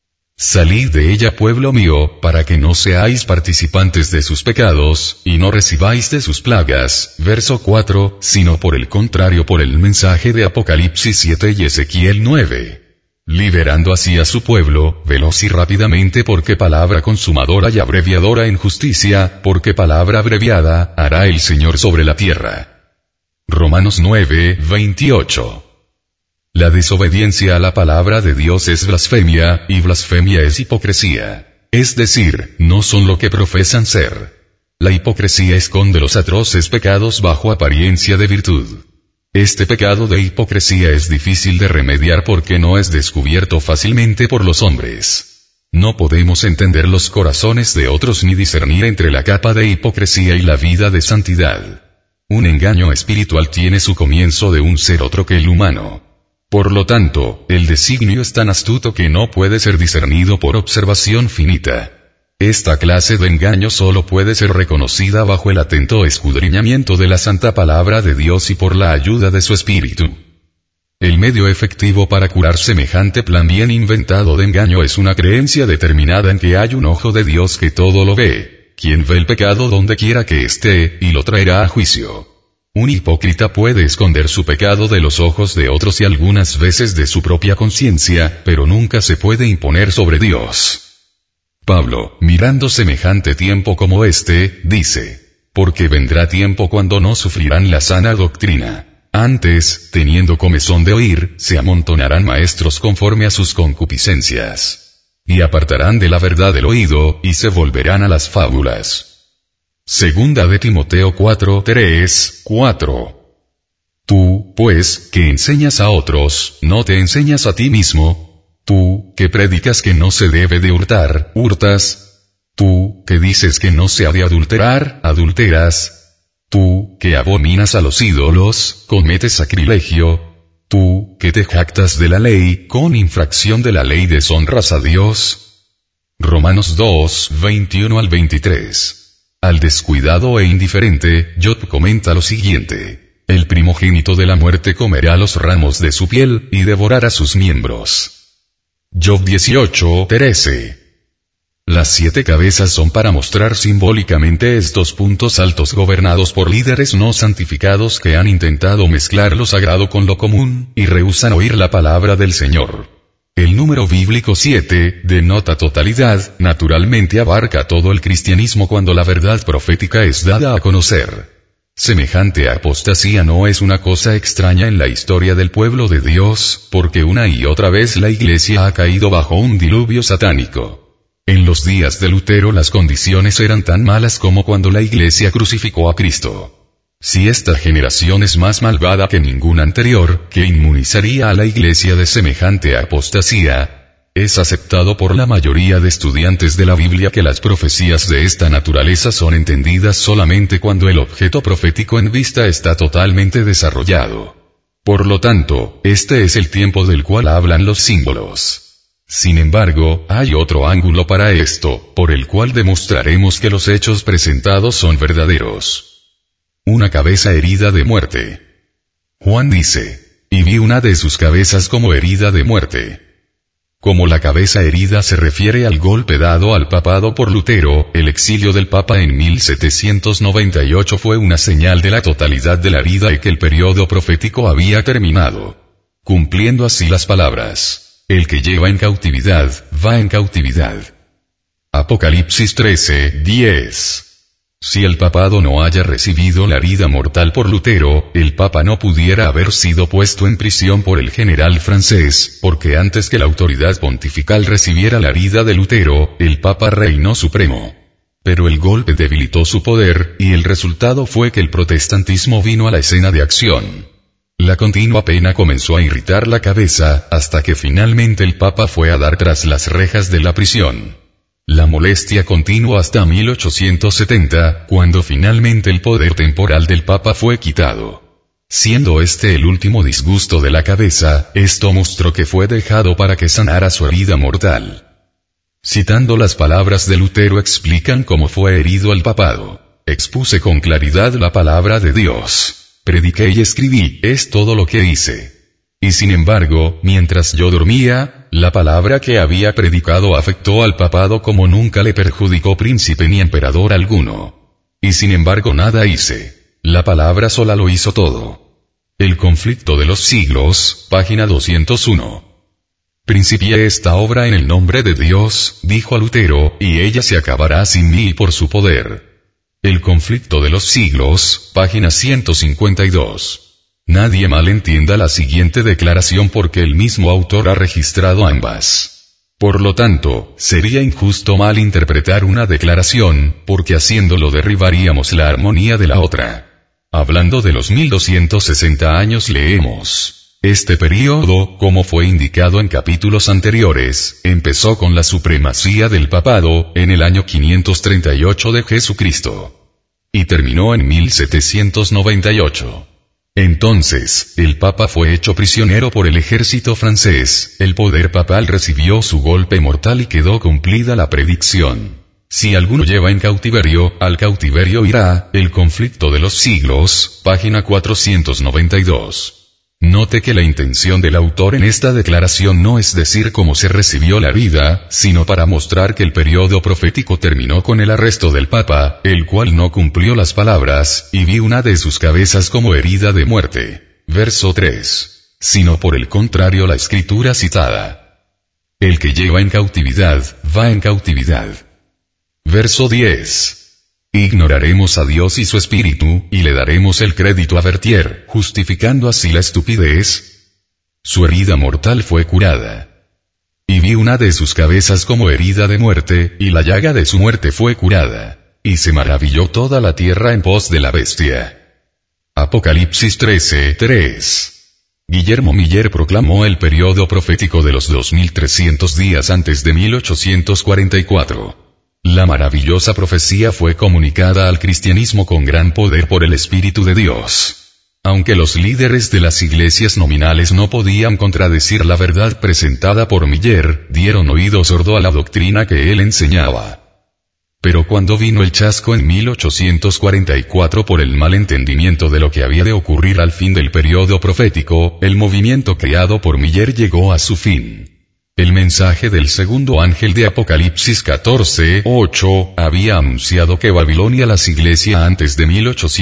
Speaker 1: Salid de ella, pueblo mío, para que no seáis participantes de sus pecados, y no recibáis de sus plagas. Verso 4, sino por el contrario por el mensaje de Apocalipsis 7 y Ezequiel 9. Liberando así a su pueblo, veloz y rápidamente, porque palabra consumadora y abreviadora en justicia, porque palabra abreviada, hará el Señor sobre la tierra. Romanos 9, 28. La desobediencia a la palabra de Dios es blasfemia, y blasfemia es hipocresía. Es decir, no son lo que profesan ser. La hipocresía esconde los atroces pecados bajo apariencia de virtud. Este pecado de hipocresía es difícil de remediar porque no es descubierto fácilmente por los hombres. No podemos entender los corazones de otros ni discernir entre la capa de hipocresía y la vida de santidad. Un engaño espiritual tiene su comienzo de un ser otro que el humano. Por lo tanto, el designio es tan astuto que no puede ser discernido por observación finita. Esta clase de engaño solo puede ser reconocida bajo el atento escudriñamiento de la santa palabra de Dios y por la ayuda de su espíritu. El medio efectivo para curar semejante plan bien inventado de engaño es una creencia determinada en que hay un ojo de Dios que todo lo ve, quien ve el pecado donde quiera que esté, y lo traerá a juicio. Un hipócrita puede esconder su pecado de los ojos de otros y algunas veces de su propia conciencia, pero nunca se puede imponer sobre Dios. Pablo, mirando semejante tiempo como este, dice, porque vendrá tiempo cuando no sufrirán la sana doctrina. Antes, teniendo comezón de oír, se amontonarán maestros conforme a sus concupiscencias. Y apartarán de la verdad el oído, y se volverán a las fábulas. Segunda de Timoteo 4, 3, 4. Tú, pues, que enseñas a otros, no te enseñas a ti mismo. Tú, que predicas que no se debe de hurtar, hurtas. Tú, que dices que no se ha de adulterar, adulteras. Tú, que abominas a los ídolos, cometes sacrilegio. Tú, que te jactas de la ley, con infracción de la ley deshonras a Dios. Romanos 2, 21 al 23. Al descuidado e indiferente, Job comenta lo siguiente: el primogénito de la muerte comerá los ramos de su piel, y devorará sus miembros. Job 18, 13. Las 7 cabezas son para mostrar simbólicamente estos puntos altos gobernados por líderes no santificados que han intentado mezclar lo sagrado con lo común, y rehúsan oír la palabra del Señor. El número bíblico 7 denota totalidad, naturalmente abarca todo el cristianismo cuando la verdad profética es dada a conocer. Semejante apostasía no es una cosa extraña en la historia del pueblo de Dios, porque una y otra vez la iglesia ha caído bajo un diluvio satánico. En los días de Lutero las condiciones eran tan malas como cuando la iglesia crucificó a Cristo. Si esta generación es más malvada que ninguna anterior, que inmunizaría a la iglesia de semejante apostasía, es aceptado por la mayoría de estudiantes de la Biblia que las profecías de esta naturaleza son entendidas solamente cuando el objeto profético en vista está totalmente desarrollado. Por lo tanto, este es el tiempo del cual hablan los símbolos. Sin embargo, hay otro ángulo para esto, por el cual demostraremos que los hechos presentados son verdaderos. Una cabeza herida de muerte. Juan dice, y vi una de sus cabezas como herida de muerte. Como la cabeza herida se refiere al golpe dado al papado por Lutero, el exilio del Papa en 1798 fue una señal de la totalidad de la herida y que el periodo profético había terminado. Cumpliendo así las palabras, el que lleva en cautividad, va en cautividad. Apocalipsis 13, 10. Si el papado no haya recibido la herida mortal por Lutero, el papa no pudiera haber sido puesto en prisión por el general francés, porque antes que la autoridad pontifical recibiera la herida de Lutero, el papa reinó supremo. Pero el golpe debilitó su poder, y el resultado fue que el protestantismo vino a la escena de acción. La continua pena comenzó a irritar la cabeza, hasta que finalmente el Papa fue a dar tras las rejas de la prisión. La molestia continuó hasta 1870, cuando finalmente el poder temporal del Papa fue quitado. Siendo este el último disgusto de la cabeza, esto mostró que fue dejado para que sanara su herida mortal. Citando las palabras de Lutero explican cómo fue herido el papado. Expuse con claridad la palabra de Dios. Prediqué y escribí, es todo lo que hice. Y sin embargo, mientras yo dormía, la palabra que había predicado afectó al papado como nunca le perjudicó príncipe ni emperador alguno. Y sin embargo nada hice. La palabra sola lo hizo todo. El conflicto de los siglos, página 201. Principié esta obra en el nombre de Dios, dijo a Lutero, y ella se acabará sin mí y por su poder. El conflicto de los siglos, página 152. Nadie malentienda la siguiente declaración porque el mismo autor ha registrado ambas. Por lo tanto, sería injusto malinterpretar una declaración, porque haciéndolo derribaríamos la armonía de la otra. Hablando de los 1260 años leemos. Este período, como fue indicado en capítulos anteriores, empezó con la supremacía del papado, en el año 538 de Jesucristo. Y terminó en 1798. Entonces, el Papa fue hecho prisionero por el ejército francés, el poder papal recibió su golpe mortal y quedó cumplida la predicción. Si alguno lleva en cautiverio, al cautiverio irá, el conflicto de los siglos, página 492. Note que la intención del autor en esta declaración no es decir cómo se recibió la vida, sino para mostrar que el periodo profético terminó con el arresto del Papa, el cual no cumplió las palabras, y vi una de sus cabezas como herida de muerte. Verso 3. Sino por el contrario la escritura citada. El que lleva en cautividad, va en cautividad. Verso 10. Ignoraremos a Dios y su espíritu, y le daremos el crédito a Berthier, justificando así la estupidez. Su herida mortal fue curada. Y vi una de sus cabezas como herida de muerte, y la llaga de su muerte fue curada. Y se maravilló toda la tierra en pos de la bestia. Apocalipsis 13:3. Guillermo Miller proclamó el periodo profético de los 2300 días antes de 1844. La maravillosa profecía fue comunicada al cristianismo con gran poder por el Espíritu de Dios. Aunque los líderes de las iglesias nominales no podían contradecir la verdad presentada por Miller, dieron oído sordo a la doctrina que él enseñaba. Pero cuando vino el chasco en 1844 por el mal entendimiento de lo que había de ocurrir al fin del periodo profético, el movimiento creado por Miller llegó a su fin. El mensaje del segundo ángel de Apocalipsis 14:8 había anunciado que Babilonia, las iglesias antes de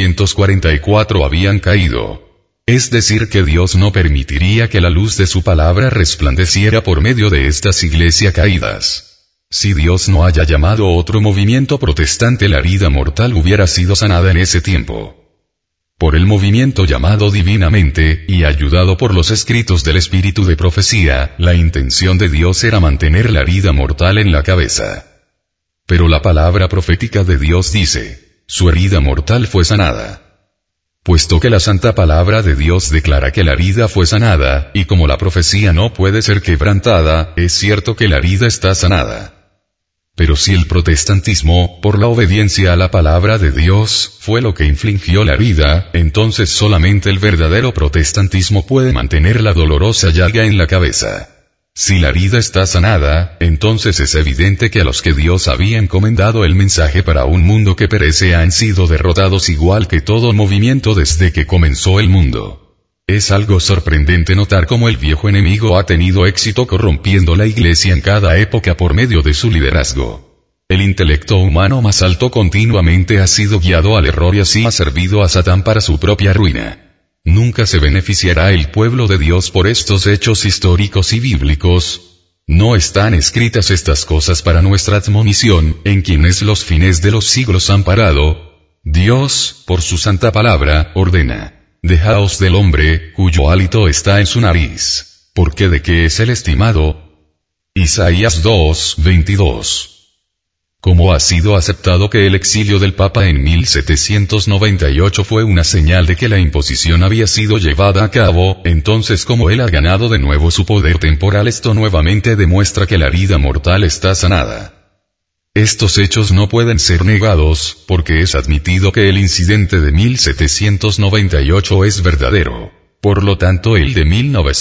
Speaker 1: 1844 habían caído. Es decir que Dios no permitiría que la luz de su palabra resplandeciera por medio de estas iglesias caídas. Si Dios no haya llamado otro movimiento protestante, la herida mortal hubiera sido sanada en ese tiempo. Por el movimiento llamado divinamente, y ayudado por los escritos del espíritu de profecía, la intención de Dios era mantener la herida mortal en la cabeza. Pero la palabra profética de Dios dice, su herida mortal fue sanada. Puesto que la santa palabra de Dios declara que la herida fue sanada, y como la profecía no puede ser quebrantada, es cierto que la herida está sanada. Pero si el protestantismo, por la obediencia a la palabra de Dios, fue lo que infligió la herida, entonces solamente el verdadero protestantismo puede mantener la dolorosa llaga en la cabeza. Si la herida está sanada, entonces es evidente que a los que Dios había encomendado el mensaje para un mundo que perece han sido derrotados igual que todo movimiento desde que comenzó el mundo. Es algo sorprendente notar cómo el viejo enemigo ha tenido éxito corrompiendo la iglesia en cada época por medio de su liderazgo. El intelecto humano más alto continuamente ha sido guiado al error y así ha servido a Satán para su propia ruina. Nunca se beneficiará el pueblo de Dios por estos hechos históricos y bíblicos. ¿No están escritas estas cosas para nuestra admonición, en quienes los fines de los siglos han parado? Dios, por su santa palabra, ordena. Dejaos del hombre, cuyo hálito está en su nariz, porque de qué es el estimado. Isaías 2:22. Como ha sido aceptado que el exilio del Papa en 1798 fue una señal de que la imposición había sido llevada a cabo, entonces como él ha ganado de nuevo su poder temporal, esto nuevamente demuestra que la herida mortal está sanada. Estos hechos no pueden ser negados, porque es admitido que el incidente de 1798 es verdadero. Por lo tanto, el de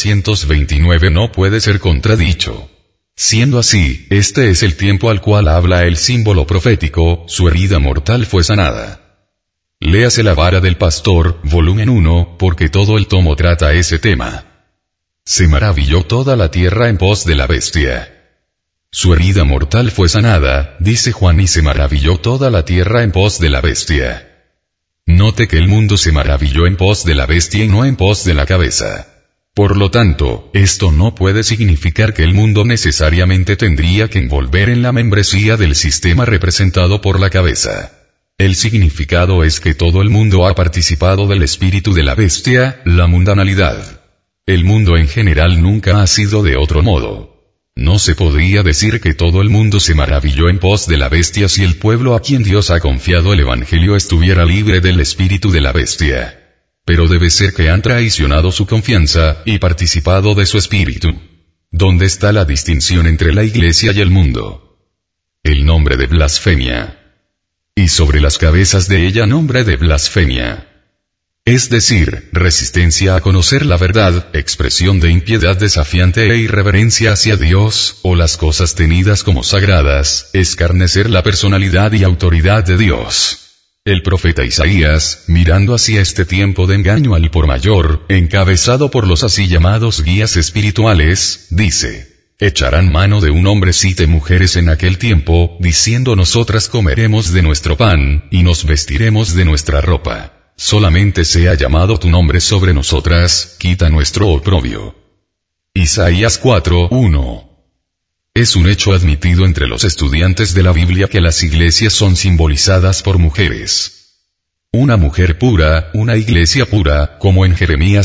Speaker 1: 1929 no puede ser contradicho. Siendo así, este es el tiempo al cual habla el símbolo profético, su herida mortal fue sanada. Léase La vara del pastor, volumen 1, porque todo el tomo trata ese tema. Se maravilló toda la tierra en pos de la bestia. Su herida mortal fue sanada, dice Juan, y se maravilló toda la tierra en pos de la bestia. Note que el mundo se maravilló en pos de la bestia y no en pos de la cabeza. Por lo tanto, esto no puede significar que el mundo necesariamente tendría que envolver en la membresía del sistema representado por la cabeza. El significado es que todo el mundo ha participado del espíritu de la bestia, la mundanalidad. El mundo en general nunca ha sido de otro modo. No se podría decir que todo el mundo se maravilló en pos de la bestia si el pueblo a quien Dios ha confiado el Evangelio estuviera libre del espíritu de la bestia. Pero debe ser que han traicionado su confianza, y participado de su espíritu. ¿Dónde está la distinción entre la Iglesia y el mundo? El nombre de blasfemia. Y sobre las cabezas de ella nombre de blasfemia. Es decir, resistencia a conocer la verdad, expresión de impiedad desafiante e irreverencia hacia Dios, o las cosas tenidas como sagradas, escarnecer la personalidad y autoridad de Dios. El profeta Isaías, mirando hacia este tiempo de engaño al por mayor, encabezado por los así llamados guías espirituales, dice: echarán mano de un hombre 7 mujeres en aquel tiempo, diciendo: nosotras comeremos de nuestro pan, y nos vestiremos de nuestra ropa. Solamente sea llamado tu nombre sobre nosotras, quita nuestro oprobio. Isaías 4:1. Es un hecho admitido entre los estudiantes de la Biblia que las iglesias son simbolizadas por mujeres. Una mujer pura, una iglesia pura, como en Jeremías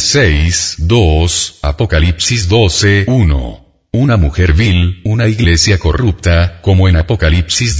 Speaker 1: 6:2, Apocalipsis 12:1. Una mujer vil, una iglesia corrupta, como en Apocalipsis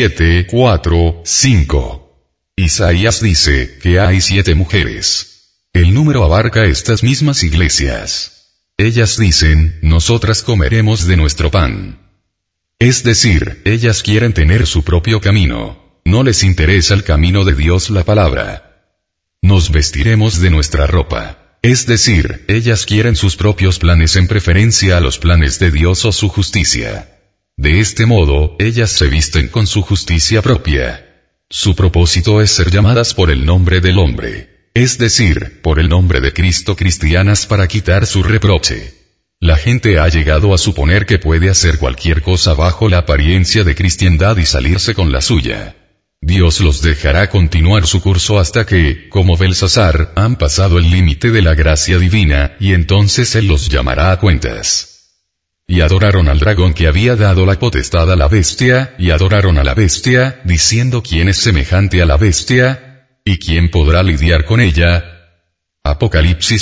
Speaker 1: 17:4, 5. Isaías dice que hay 7 mujeres. El número abarca estas mismas iglesias. Ellas dicen: nosotras comeremos de nuestro pan. Es decir, ellas quieren tener su propio camino. No les interesa el camino de Dios, la palabra. Nos vestiremos de nuestra ropa. Es decir, ellas quieren sus propios planes en preferencia a los planes de Dios o su justicia. De este modo, ellas se visten con su justicia propia. Su propósito es ser llamadas por el nombre del hombre, es decir, por el nombre de Cristo, cristianas, para quitar su reproche. La gente ha llegado a suponer que puede hacer cualquier cosa bajo la apariencia de cristiandad y salirse con la suya. Dios los dejará continuar su curso hasta que, como Belsasar, han pasado el límite de la gracia divina, y entonces Él los llamará a cuentas. Y adoraron al dragón que había dado la potestad a la bestia, y adoraron a la bestia, diciendo: ¿quién es semejante a la bestia? ¿Y quién podrá lidiar con ella? Apocalipsis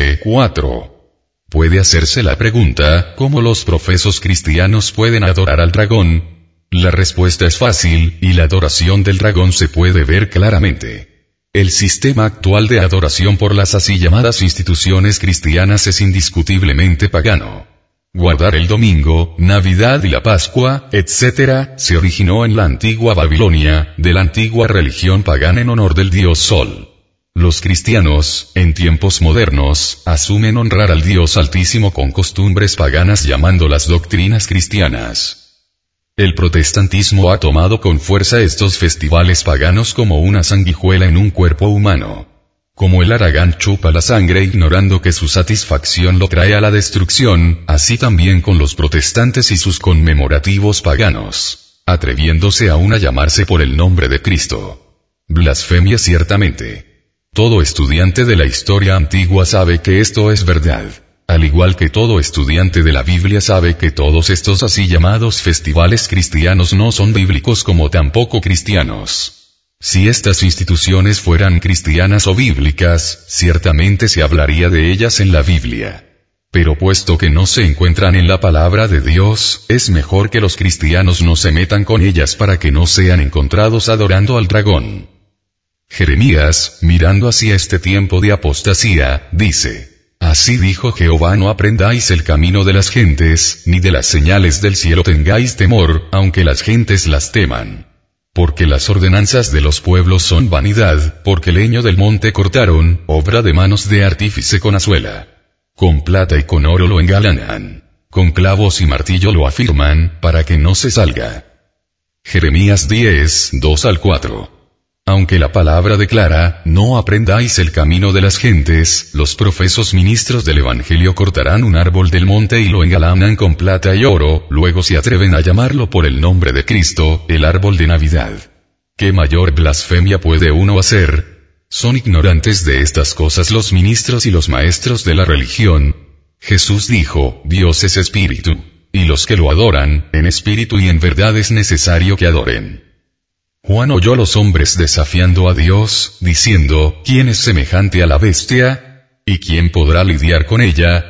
Speaker 1: 13:4. Puede hacerse la pregunta: ¿cómo los profesos cristianos pueden adorar al dragón? La respuesta es fácil, y la adoración del dragón se puede ver claramente. El sistema actual de adoración por las así llamadas instituciones cristianas es indiscutiblemente pagano. Guardar el domingo, Navidad y la Pascua, etc., se originó en la antigua Babilonia, de la antigua religión pagana en honor del dios Sol. Los cristianos, en tiempos modernos, asumen honrar al Dios Altísimo con costumbres paganas llamándolas doctrinas cristianas. El protestantismo ha tomado con fuerza estos festivales paganos como una sanguijuela en un cuerpo humano. Como el Aragán chupa la sangre ignorando que su satisfacción lo trae a la destrucción, así también con los protestantes y sus conmemorativos paganos, atreviéndose aún a llamarse por el nombre de Cristo. Blasfemia ciertamente. Todo estudiante de la historia antigua sabe que esto es verdad, al igual que todo estudiante de la Biblia sabe que todos estos así llamados festivales cristianos no son bíblicos como tampoco cristianos. Si estas instituciones fueran cristianas o bíblicas, ciertamente se hablaría de ellas en la Biblia. Pero puesto que no se encuentran en la palabra de Dios, es mejor que los cristianos no se metan con ellas para que no sean encontrados adorando al dragón. Jeremías, mirando hacia este tiempo de apostasía, dice: Así dijo Jehová: no aprendáis el camino de las gentes, ni de las señales del cielo tengáis temor, aunque las gentes las teman. Porque las ordenanzas de los pueblos son vanidad, porque leño del monte cortaron, obra de manos de artífice con azuela. Con plata y con oro lo engalanan. Con clavos y martillo lo afirman, para que no se salga. Jeremías 10, 2-4. Aunque la palabra declara: no aprendáis el camino de las gentes, los profesos ministros del Evangelio cortarán un árbol del monte y lo engalanan con plata y oro, luego se atreven a llamarlo por el nombre de Cristo, el árbol de Navidad. ¿Qué mayor blasfemia puede uno hacer? Son ignorantes de estas cosas los ministros y los maestros de la religión. Jesús dijo: Dios es espíritu, y los que lo adoran, en espíritu y en verdad es necesario que adoren. Juan oyó a los hombres desafiando a Dios, diciendo: ¿quién es semejante a la bestia? ¿Y quién podrá lidiar con ella?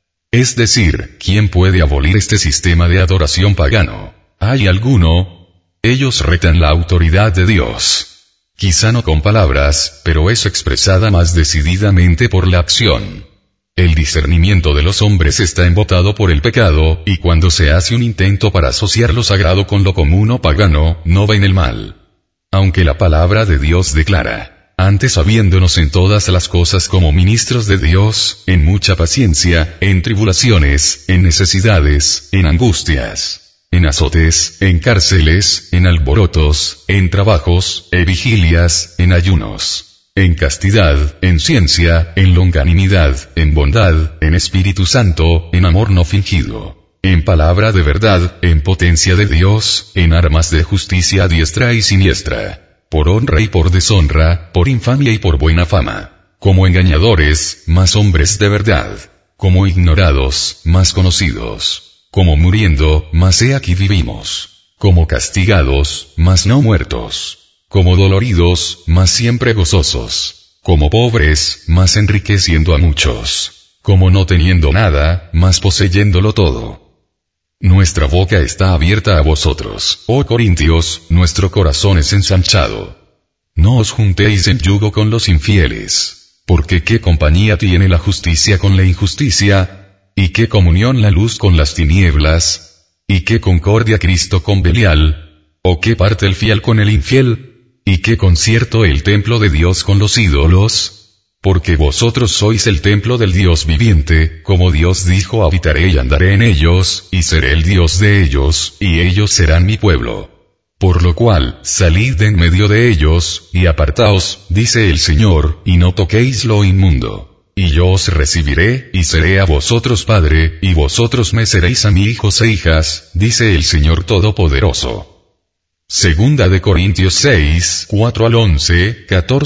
Speaker 1: Es decir, ¿quién puede abolir este sistema de adoración pagano? ¿Hay alguno? Ellos retan la autoridad de Dios. Quizá no con palabras, pero es expresada más decididamente por la acción. El discernimiento de los hombres está embotado por el pecado, y cuando se hace un intento para asociar lo sagrado con lo común o pagano, no ven el mal. Aunque la palabra de Dios declara: antes habiéndonos en todas las cosas como ministros de Dios, en mucha paciencia, en tribulaciones, en necesidades, en angustias, en azotes, en cárceles, en alborotos, en trabajos, en vigilias, en ayunos, en castidad, en ciencia, en longanimidad, en bondad, en Espíritu Santo, en amor no fingido, en palabra de verdad, en potencia de Dios, en armas de justicia a diestra y siniestra, por honra y por deshonra, por infamia y por buena fama, como engañadores, más hombres de verdad, como ignorados, más conocidos, como muriendo, mas he aquí vivimos, como castigados, mas no muertos, como doloridos, mas siempre gozosos, como pobres, mas enriqueciendo a muchos, como no teniendo nada, mas poseyéndolo todo. Nuestra boca está abierta a vosotros, oh Corintios, nuestro corazón es ensanchado. No os juntéis en yugo con los infieles, porque ¿qué compañía tiene la justicia con la injusticia? ¿Y qué comunión la luz con las tinieblas? ¿Y qué concordia Cristo con Belial? ¿O qué parte el fiel con el infiel? ¿Y qué concierto el templo de Dios con los ídolos? Porque vosotros sois el templo del Dios viviente, como Dios dijo: habitaré y andaré en ellos, y seré el Dios de ellos, y ellos serán mi pueblo. Por lo cual, salid de en medio de ellos, y apartaos, dice el Señor, y no toquéis lo inmundo. Y yo os recibiré, y seré a vosotros padre, y vosotros me seréis a mí hijos e hijas, dice el Señor Todopoderoso. Segunda de Corintios 6, 4-11,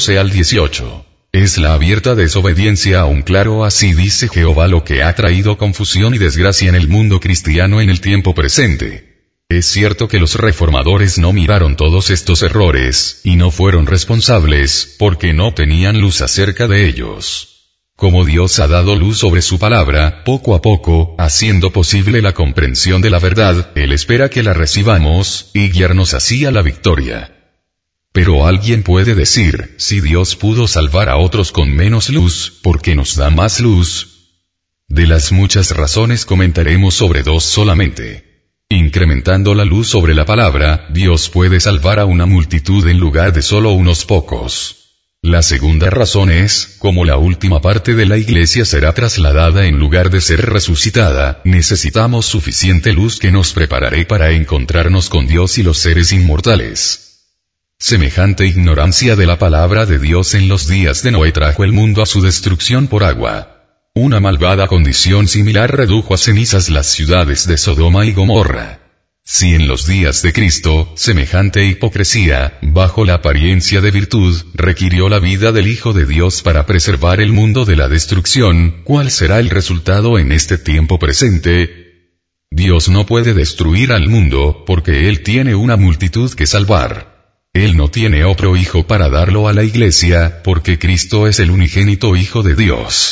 Speaker 1: 14-18. Es la abierta desobediencia a un claro así dice Jehová lo que ha traído confusión y desgracia en el mundo cristiano en el tiempo presente. Es cierto que los reformadores no miraron todos estos errores, y no fueron responsables, porque no tenían luz acerca de ellos. Como Dios ha dado luz sobre su palabra, poco a poco, haciendo posible la comprensión de la verdad, Él espera que la recibamos, y guiarnos así a la victoria. Pero alguien puede decir: si Dios pudo salvar a otros con menos luz, ¿por qué nos da más luz? De las muchas razones comentaremos sobre dos solamente. Incrementando la luz sobre la palabra, Dios puede salvar a una multitud en lugar de solo unos pocos. La segunda razón es, como la última parte de la iglesia será trasladada en lugar de ser resucitada, necesitamos suficiente luz que nos preparará para encontrarnos con Dios y los seres inmortales. Semejante ignorancia de la palabra de Dios en los días de Noé trajo el mundo a su destrucción por agua. Una malvada condición similar redujo a cenizas las ciudades de Sodoma y Gomorra. Si en los días de Cristo, semejante hipocresía, bajo la apariencia de virtud, requirió la vida del Hijo de Dios para preservar el mundo de la destrucción, ¿cuál será el resultado en este tiempo presente? Dios no puede destruir al mundo, porque Él tiene una multitud que salvar. Él no tiene otro Hijo para darlo a la Iglesia, porque Cristo es el unigénito Hijo de Dios.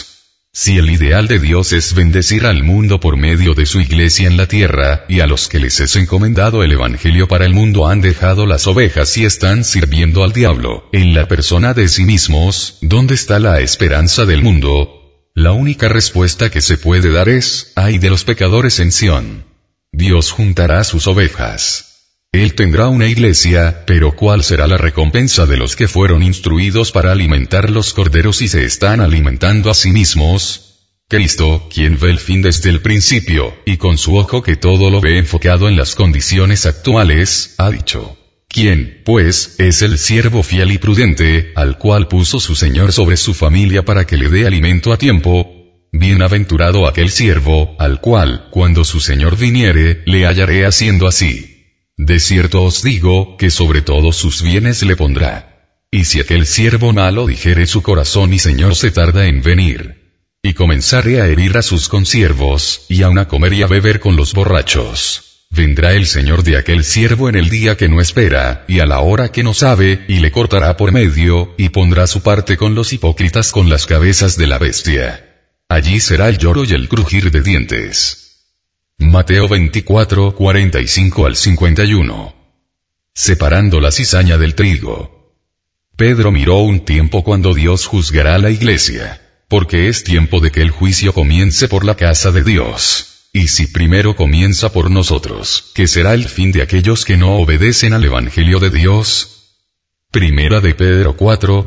Speaker 1: Si el ideal de Dios es bendecir al mundo por medio de su iglesia en la tierra, y a los que les es encomendado el evangelio para el mundo han dejado las ovejas y están sirviendo al diablo, en la persona de sí mismos, ¿dónde está la esperanza del mundo? La única respuesta que se puede dar es, ay de los pecadores en Sión. Dios juntará sus ovejas. Él tendrá una iglesia, pero ¿cuál será la recompensa de los que fueron instruidos para alimentar los corderos y se están alimentando a sí mismos? Cristo, quien ve el fin desde el principio, y con su ojo que todo lo ve enfocado en las condiciones actuales, ha dicho: ¿Quién, pues, es el siervo fiel y prudente, al cual puso su Señor sobre su familia para que le dé alimento a tiempo? Bienaventurado aquel siervo, al cual, cuando su Señor viniere, le hallaré haciendo así. De cierto os digo, que sobre todos sus bienes le pondrá. Y si aquel siervo malo dijere su corazón: mi Señor se tarda en venir, y comenzare a herir a sus consiervos, y aun a comer y a beber con los borrachos, vendrá el Señor de aquel siervo en el día que no espera, y a la hora que no sabe, y le cortará por medio, y pondrá su parte con los hipócritas con las cabezas de la bestia. Allí será el lloro y el crujir de dientes. Mateo 24, 45 al 51. Separando la cizaña del trigo. Pedro miró un tiempo cuando Dios juzgará a la iglesia, porque es tiempo de que el juicio comience por la casa de Dios. Y si primero comienza por nosotros, ¿qué será el fin de aquellos que no obedecen al evangelio de Dios? Primera de Pedro 4,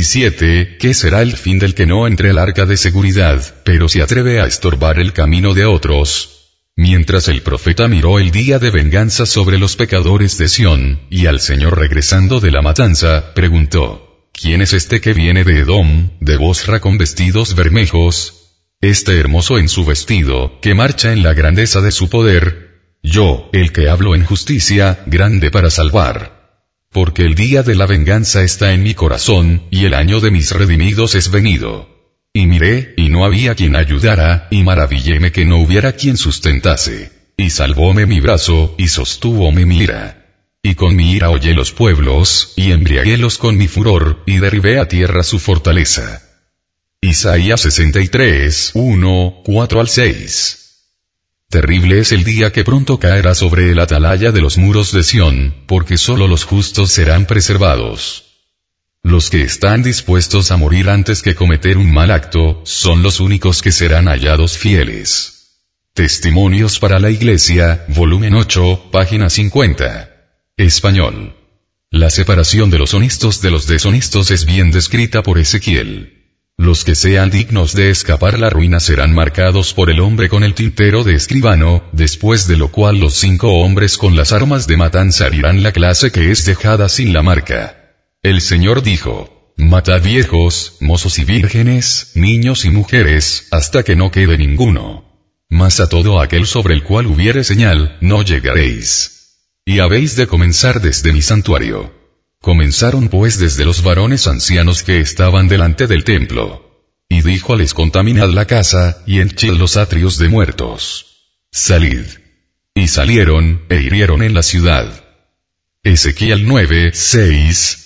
Speaker 1: 17, ¿qué será el fin del que no entre al arca de seguridad, pero se atreve a estorbar el camino de otros? Mientras el profeta miró el día de venganza sobre los pecadores de Sión, y al Señor regresando de la matanza, preguntó: ¿Quién es este que viene de Edom, de Bosra con vestidos bermejos? Este hermoso en su vestido, que marcha en la grandeza de su poder. Yo, el que hablo en justicia, grande para salvar. Porque el día de la venganza está en mi corazón, y el año de mis redimidos es venido. Y miré, y no había quien ayudara, y maravilléme que no hubiera quien sustentase. Y salvóme mi brazo, y sostúvome mi ira. Y con mi ira hollé los pueblos, y embriaguélos con mi furor, y derribé a tierra su fortaleza. Isaías 63, 1, 4 al 6. Terrible es el día que pronto caerá sobre el atalaya de los muros de Sión, porque sólo los justos serán preservados. Los que están dispuestos a morir antes que cometer un mal acto, son los únicos que serán hallados fieles. Testimonios para la Iglesia, volumen 8, página 50. Español. La separación de los honestos de los deshonestos es bien descrita por Ezequiel. Los que sean dignos de escapar la ruina serán marcados por el hombre con el tintero de escribano, después de lo cual los 5 hombres con las armas de matanza herirán la clase que es dejada sin la marca. El Señor dijo: matad viejos, mozos y vírgenes, niños y mujeres, hasta que no quede ninguno. Mas a todo aquel sobre el cual hubiere señal, no llegaréis. Y habéis de comenzar desde mi santuario. Comenzaron pues desde los varones ancianos que estaban delante del templo. Y díjoles: contaminad la casa, y henchid los atrios de muertos. Salid. Y salieron, e hirieron en la ciudad. Ezequiel 9, 6,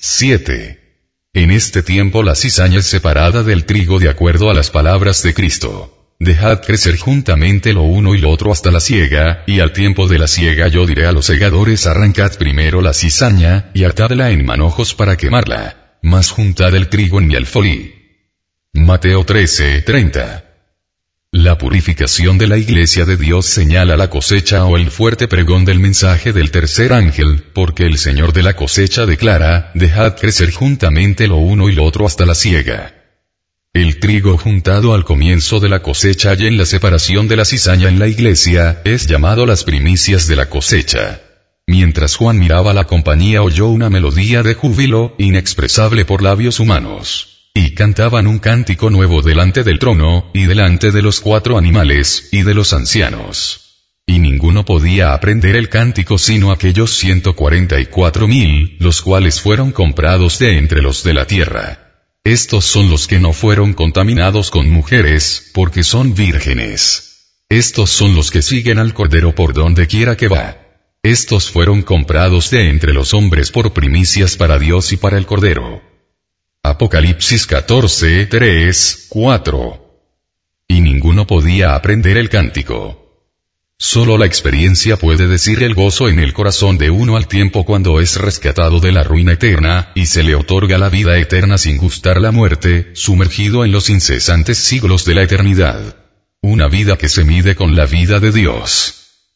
Speaker 1: 7. En este tiempo la cizaña es separada del trigo de acuerdo a las palabras de Cristo. Dejad crecer juntamente lo uno y lo otro hasta la siega, y al tiempo de la siega yo diré a los segadores: arrancad primero la cizaña, y atadla en manojos para quemarla, mas juntad el trigo en mi alfolí. Mateo 13, 30. La purificación de la Iglesia de Dios señala la cosecha o el fuerte pregón del mensaje del tercer ángel, porque el Señor de la cosecha declara: dejad crecer juntamente lo uno y lo otro hasta la siega. El trigo juntado al comienzo de la cosecha y en la separación de la cizaña en la Iglesia, es llamado las primicias de la cosecha. Mientras Juan miraba la compañía oyó una melodía de júbilo, inexpresable por labios humanos. Y cantaban un cántico nuevo delante del trono, y delante de los 4 animales, y de los ancianos. Y ninguno podía aprender el cántico sino aquellos 144,000, los cuales fueron comprados de entre los de la tierra. Estos son los que no fueron contaminados con mujeres, porque son vírgenes. Estos son los que siguen al Cordero por donde quiera que va. Estos fueron comprados de entre los hombres por primicias para Dios y para el Cordero. Apocalipsis 14, 3, 4. ninguno podía aprender el cántico. Solo la experiencia puede decir el gozo en el corazón de uno al tiempo cuando es rescatado de la ruina eterna, y se le otorga la vida eterna sin gustar la muerte, sumergido en los incesantes siglos de la eternidad. Una vida que se mide con la vida de Dios.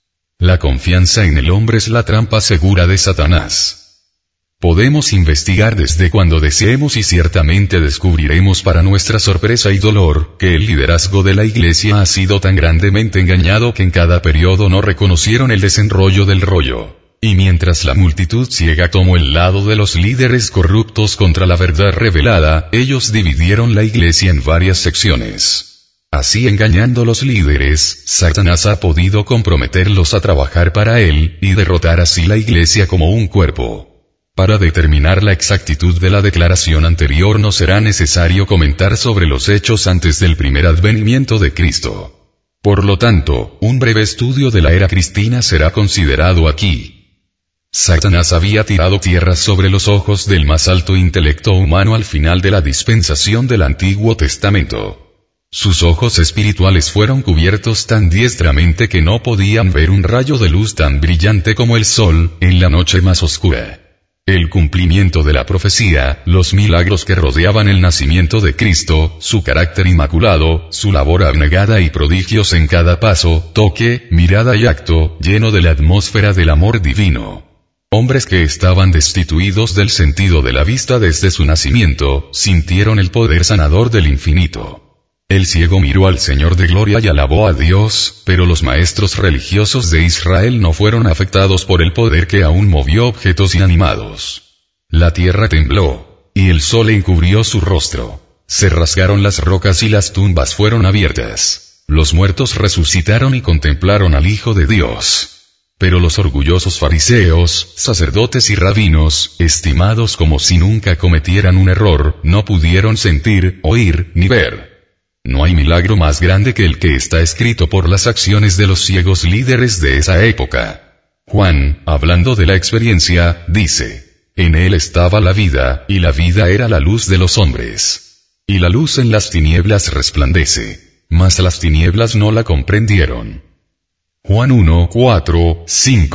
Speaker 1: La confianza en el hombre es la trampa segura de Satanás. Podemos investigar desde cuando deseemos y ciertamente descubriremos para nuestra sorpresa y dolor, que el liderazgo de la Iglesia ha sido tan grandemente engañado que en cada periodo no reconocieron el desenrollo del rollo. Y mientras la multitud ciega tomó el lado de los líderes corruptos contra la verdad revelada, ellos dividieron la Iglesia en varias secciones. Así engañando a los líderes, Satanás ha podido comprometerlos a trabajar para él, y derrotar así la Iglesia como un cuerpo. Para determinar la exactitud de la declaración anterior no será necesario comentar sobre los hechos antes del primer advenimiento de Cristo. Por lo tanto, un breve estudio de la era cristina será considerado aquí. Satanás había tirado tierra sobre los ojos del más alto intelecto humano al final de la dispensación del Antiguo Testamento. Sus ojos espirituales fueron cubiertos tan diestramente que no podían ver un rayo de luz tan brillante como el sol, en la noche más oscura. El cumplimiento de la profecía, los milagros que rodeaban el nacimiento de Cristo, su carácter inmaculado, su labor abnegada y prodigios en cada paso, toque, mirada y acto, lleno de la atmósfera del amor divino. Hombres que estaban destituidos del sentido de la vista desde su nacimiento, sintieron el poder sanador del infinito. El ciego miró al Señor de gloria y alabó a Dios, pero los maestros religiosos de Israel no fueron afectados por el poder que aún movió objetos inanimados. La tierra tembló, y el sol encubrió su rostro. Se rasgaron las rocas y las tumbas fueron abiertas. Los muertos resucitaron y contemplaron al Hijo de Dios. Pero los orgullosos fariseos, sacerdotes y rabinos, estimados como si nunca cometieran un error, no pudieron sentir, oír, ni ver. No hay milagro más grande que el que está escrito por las acciones de los ciegos líderes de esa época. Juan, hablando de la experiencia, dice: en él estaba la vida, y la vida era la luz de los hombres. Y la luz en las tinieblas resplandece, mas las tinieblas no la comprendieron. Juan 1, 4,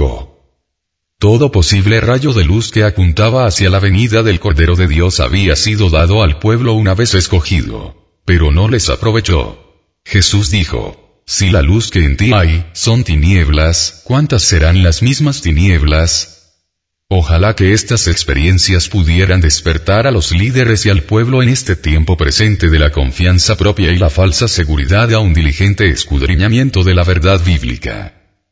Speaker 1: 5. Todo posible rayo de luz que apuntaba hacia la venida del Cordero de Dios había sido dado al pueblo una vez escogido. Pero no les aprovechó. Jesús dijo: si la luz que en ti hay, son tinieblas, ¿cuántas serán las mismas tinieblas? Ojalá que estas experiencias pudieran despertar a los líderes y al pueblo en este tiempo presente de la confianza propia y la falsa seguridad a un diligente escudriñamiento de la verdad bíblica.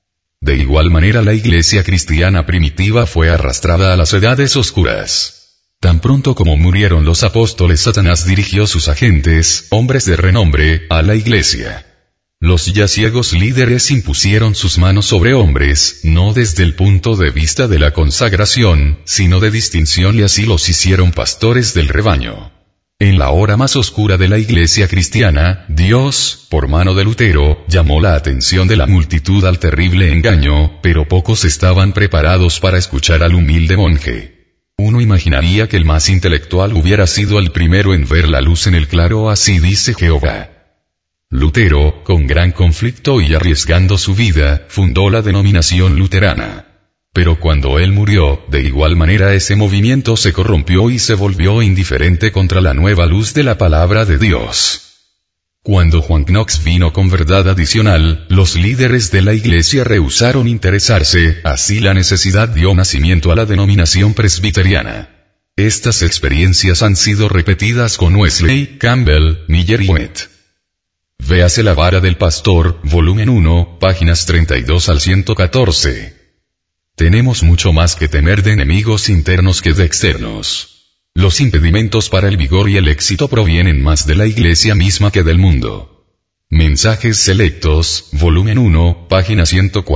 Speaker 1: De igual manera la iglesia cristiana primitiva fue arrastrada a las edades oscuras. Tan pronto como murieron los apóstoles, Satanás dirigió sus agentes, hombres de renombre, a la iglesia. Los ya ciegos líderes impusieron sus manos sobre hombres, no desde el punto de vista de la consagración, sino de distinción, y así los hicieron pastores del rebaño. En la hora más oscura de la iglesia cristiana, Dios, por mano de Lutero, llamó la atención de la multitud al terrible engaño, pero pocos estaban preparados para escuchar al humilde monje. Uno imaginaría que el más intelectual hubiera sido el primero en ver la luz en el claro, así dice Jehová. Lutero, con gran conflicto y arriesgando su vida, fundó la denominación luterana. Pero cuando él murió, de igual manera ese movimiento se corrompió y se volvió indiferente contra la nueva luz de la palabra de Dios. Cuando Juan Knox vino con verdad adicional, los líderes de la iglesia rehusaron interesarse, así la necesidad dio nacimiento a la denominación presbiteriana. Estas experiencias han sido repetidas con Wesley, Campbell, Miller y White. Véase La vara del pastor, volumen 1, páginas 32 al 114. Tenemos mucho más que temer de enemigos internos que de externos. Los impedimentos para el vigor y el éxito provienen más de la iglesia misma que del mundo. Mensajes selectos, volumen 1, página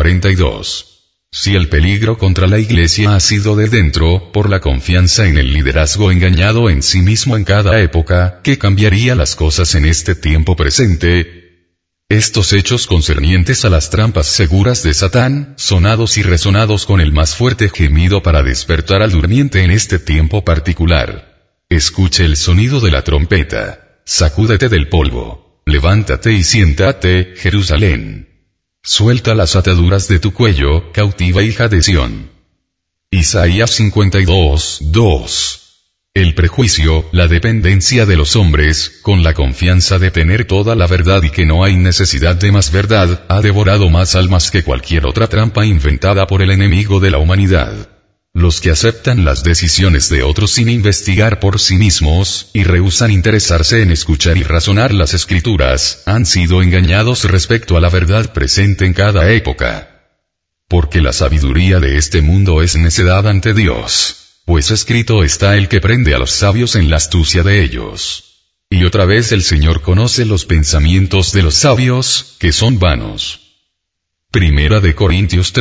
Speaker 1: 142. Si el peligro contra la iglesia ha sido de dentro, por la confianza en el liderazgo engañado en sí mismo en cada época, ¿qué cambiaría las cosas en este tiempo presente? Estos hechos concernientes a las trampas seguras de Satán, sonados y resonados con el más fuerte gemido para despertar al durmiente en este tiempo particular. Escuche el sonido de la trompeta. Sacúdete del polvo. levántate y siéntate, Jerusalén. Suelta las ataduras de tu cuello, cautiva hija de Sión. Isaías 52:2. El prejuicio, la dependencia de los hombres, con la confianza de tener toda la verdad y que no hay necesidad de más verdad, ha devorado más almas que cualquier otra trampa inventada por el enemigo de la humanidad. Los que aceptan las decisiones de otros sin investigar por sí mismos, y rehúsan interesarse en escuchar y razonar las escrituras, han sido engañados respecto a la verdad presente en cada época. Porque la sabiduría de este mundo es necedad ante Dios. Pues escrito está el que prende a los sabios en la astucia de ellos. Y otra vez el Señor conoce los pensamientos de los sabios, que son vanos. Primera de Corintios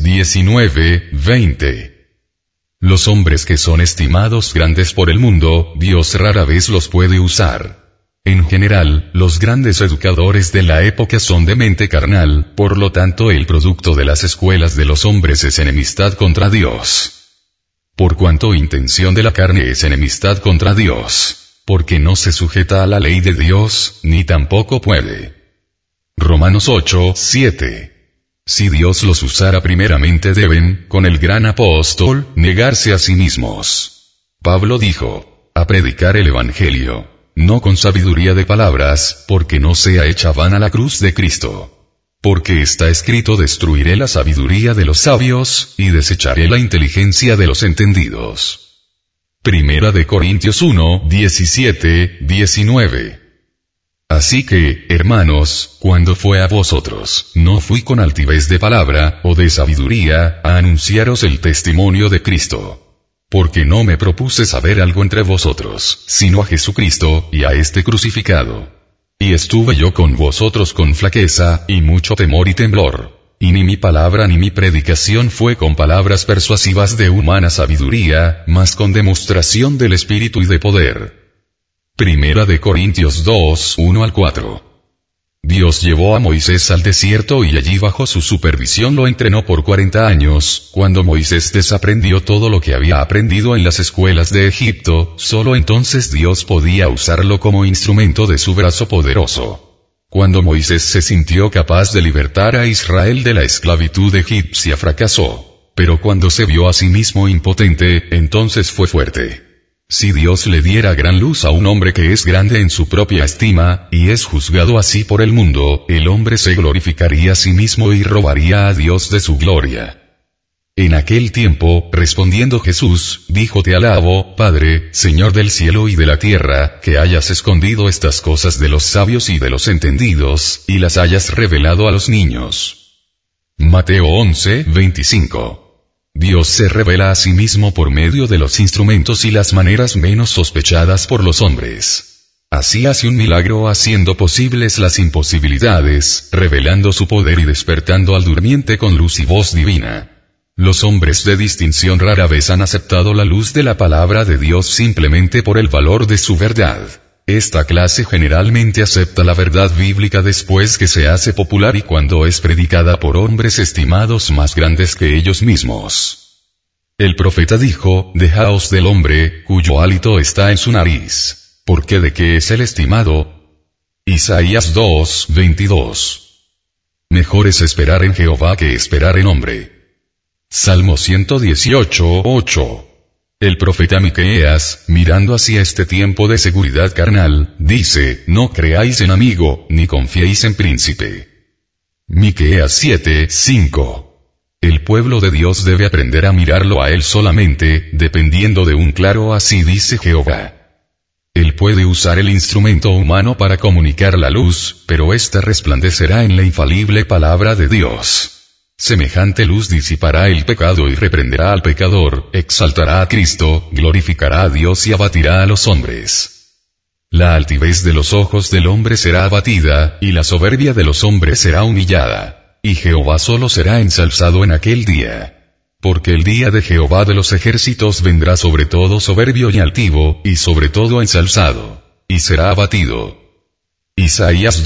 Speaker 1: 3:19-20. Los hombres que son estimados grandes por el mundo, Dios rara vez los puede usar. En general, los grandes educadores de la época son de mente carnal, por lo tanto el producto de las escuelas de los hombres es enemistad contra Dios. Por cuanto intención de la carne es enemistad contra Dios, porque no se sujeta a la ley de Dios, ni tampoco puede. Romanos 8:7. Si Dios los usara primeramente deben, con el gran apóstol, negarse a sí mismos. Pablo dijo, a predicar el Evangelio, no con sabiduría de palabras, porque no sea hecha vana la cruz de Cristo. Porque está escrito destruiré la sabiduría de los sabios, y desecharé la inteligencia de los entendidos. Primera de Corintios 1:17-19. Así que, hermanos, cuando fue a vosotros, no fui con altivez de palabra, o de sabiduría, a anunciaros el testimonio de Cristo. Porque no me propuse saber algo entre vosotros, sino a Jesucristo, y a este crucificado. Y estuve yo con vosotros con flaqueza, y mucho temor y temblor. Y ni mi palabra ni mi predicación fue con palabras persuasivas de humana sabiduría, mas con demostración del Espíritu y de poder. Primera de Corintios 2:1-4. Dios llevó a Moisés al desierto y allí bajo su supervisión lo entrenó por 40 años, cuando Moisés desaprendió todo lo que había aprendido en las escuelas de Egipto, solo entonces Dios podía usarlo como instrumento de su brazo poderoso. Cuando Moisés se sintió capaz de libertar a Israel de la esclavitud egipcia fracasó, pero cuando se vio a sí mismo impotente, entonces fue fuerte. Si Dios le diera gran luz a un hombre que es grande en su propia estima, y es juzgado así por el mundo, el hombre se glorificaría a sí mismo y robaría a Dios de su gloria. En aquel tiempo, respondiendo Jesús, dijo: Te alabo, Padre, Señor del cielo y de la tierra, que hayas escondido estas cosas de los sabios y de los entendidos, y las hayas revelado a los niños. Mateo 11:25. Dios se revela a sí mismo por medio de los instrumentos y las maneras menos sospechadas por los hombres. Así hace un milagro haciendo posibles las imposibilidades, revelando su poder y despertando al durmiente con luz y voz divina. Los hombres de distinción rara vez han aceptado la luz de la palabra de Dios simplemente por el valor de su verdad. Esta clase generalmente acepta la verdad bíblica después que se hace popular y cuando es predicada por hombres estimados más grandes que ellos mismos. El profeta dijo: Dejaos del hombre, cuyo hálito está en su nariz, porque ¿de qué es el estimado? Isaías 2:22. Mejor es esperar en Jehová que esperar en hombre. Salmo 118:8. El profeta Miqueas, mirando hacia este tiempo de seguridad carnal, dice: No creáis en amigo, ni confiéis en príncipe. Miqueas 7:5. El pueblo de Dios debe aprender a mirarlo a Él solamente, dependiendo de un claro así dice Jehová. Él puede usar el instrumento humano para comunicar la luz, pero ésta resplandecerá en la infalible palabra de Dios. Semejante luz disipará el pecado y reprenderá al pecador, exaltará a Cristo, glorificará a Dios y abatirá a los hombres. La altivez de los ojos del hombre será abatida, y la soberbia de los hombres será humillada, y Jehová solo será ensalzado en aquel día. Porque el día de Jehová de los ejércitos vendrá sobre todo soberbio y altivo, y sobre todo ensalzado, y será abatido. Isaías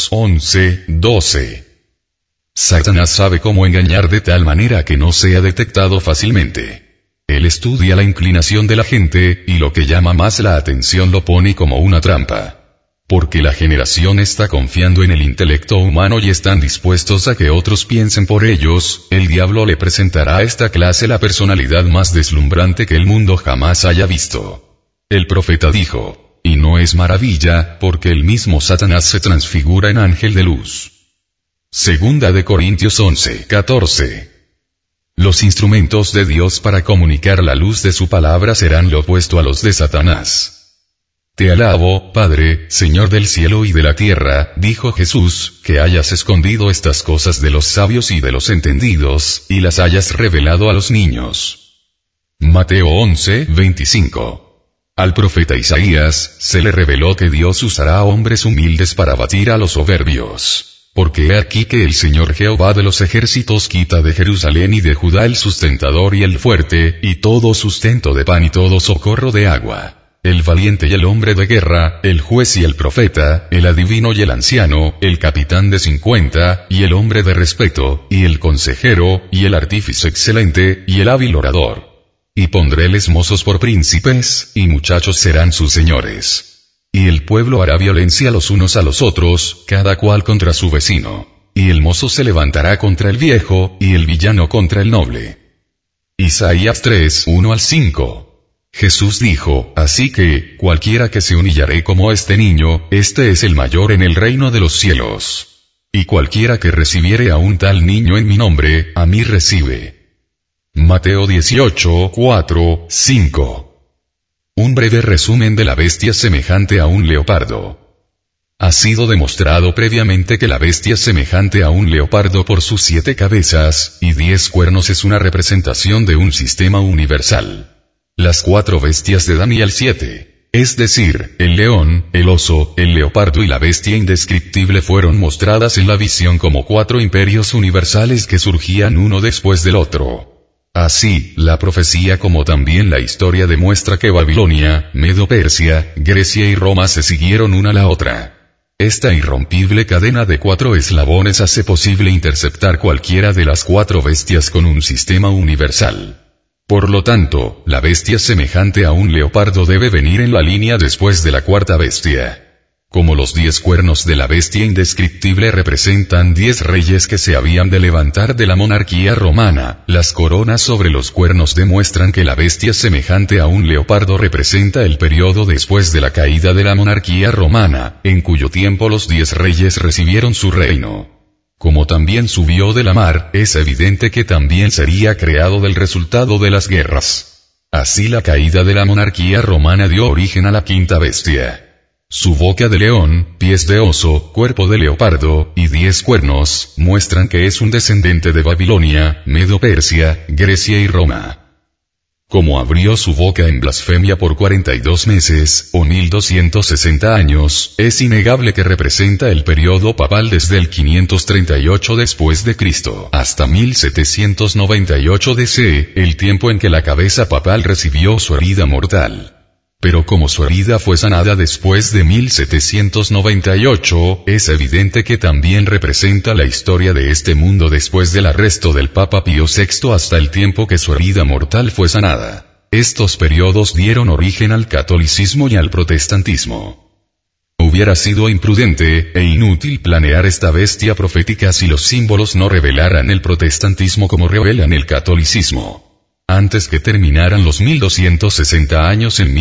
Speaker 1: 2:11-12. Satanás sabe cómo engañar de tal manera que no sea detectado fácilmente. Él estudia la inclinación de la gente, y lo que llama más la atención lo pone como una trampa. Porque la generación está confiando en el intelecto humano y están dispuestos a que otros piensen por ellos, el diablo le presentará a esta clase la personalidad más deslumbrante que el mundo jamás haya visto. El profeta dijo, y no es maravilla, porque el mismo Satanás se transfigura en ángel de luz. Segunda de Corintios 11:14. Los instrumentos de Dios para comunicar la luz de su palabra serán lo opuesto a los de Satanás. Te alabo, Padre, Señor del cielo y de la tierra, dijo Jesús, que hayas escondido estas cosas de los sabios y de los entendidos, y las hayas revelado a los niños. Mateo 11:25. Al profeta Isaías, se le reveló que Dios usará a hombres humildes para batir a los soberbios. Porque he aquí que el Señor Jehová de los ejércitos quita de Jerusalén y de Judá el sustentador y el fuerte, y todo sustento de pan y todo socorro de agua. El valiente y el hombre de guerra, el juez y el profeta, el adivino y el anciano, el capitán de 50, y el hombre de respeto, y el consejero, y el artífice excelente, y el hábil orador. Y pondréles mozos por príncipes, y muchachos serán sus señores. Y el pueblo hará violencia los unos a los otros, cada cual contra su vecino. Y el mozo se levantará contra el viejo, y el villano contra el noble. Isaías 3:1-5. Jesús dijo, así que, cualquiera que se humillare como este niño, este es el mayor en el reino de los cielos. Y cualquiera que recibiere a un tal niño en mi nombre, a mí recibe. Mateo 18:4-5. Un breve resumen de la bestia semejante a un leopardo. Ha sido demostrado previamente que la bestia semejante a un leopardo por sus 7 cabezas, y 10 cuernos es una representación de un sistema universal. Las 4 bestias de Daniel 7, es decir, el león, el oso, el leopardo y la bestia indescriptible fueron mostradas en la visión como 4 imperios universales que surgían uno después del otro. Así, la profecía como también la historia demuestra que Babilonia, Medo-Persia, Grecia y Roma se siguieron una a la otra. Esta irrompible cadena de 4 eslabones hace posible interceptar cualquiera de las 4 bestias con un sistema universal. Por lo tanto, la bestia semejante a un leopardo debe venir en la línea después de la 4ª bestia. Como los 10 cuernos de la bestia indescriptible representan 10 reyes que se habían de levantar de la monarquía romana, las coronas sobre los cuernos demuestran que la bestia semejante a un leopardo representa el periodo después de la caída de la monarquía romana, en cuyo tiempo los 10 reyes recibieron su reino. Como también subió de la mar, es evidente que también sería creado del resultado de las guerras. Así la caída de la monarquía romana dio origen a la 5ª bestia. Su boca de león, pies de oso, cuerpo de leopardo, y 10 cuernos, muestran que es un descendente de Babilonia, Medo-Persia, Grecia y Roma. Como abrió su boca en blasfemia por 42 meses, o 1260 años, es innegable que representa el periodo papal desde el 538 después de Cristo hasta 1798 DC, el tiempo en que la cabeza papal recibió su herida mortal. Pero como su herida fue sanada después de 1798, es evidente que también representa la historia de este mundo después del arresto del Papa Pío VI hasta el tiempo que su herida mortal fue sanada. Estos periodos dieron origen al catolicismo y al protestantismo. Hubiera sido imprudente e inútil planear esta bestia profética si los símbolos no revelaran el protestantismo como revelan el catolicismo. Antes que terminaran los 1260 años en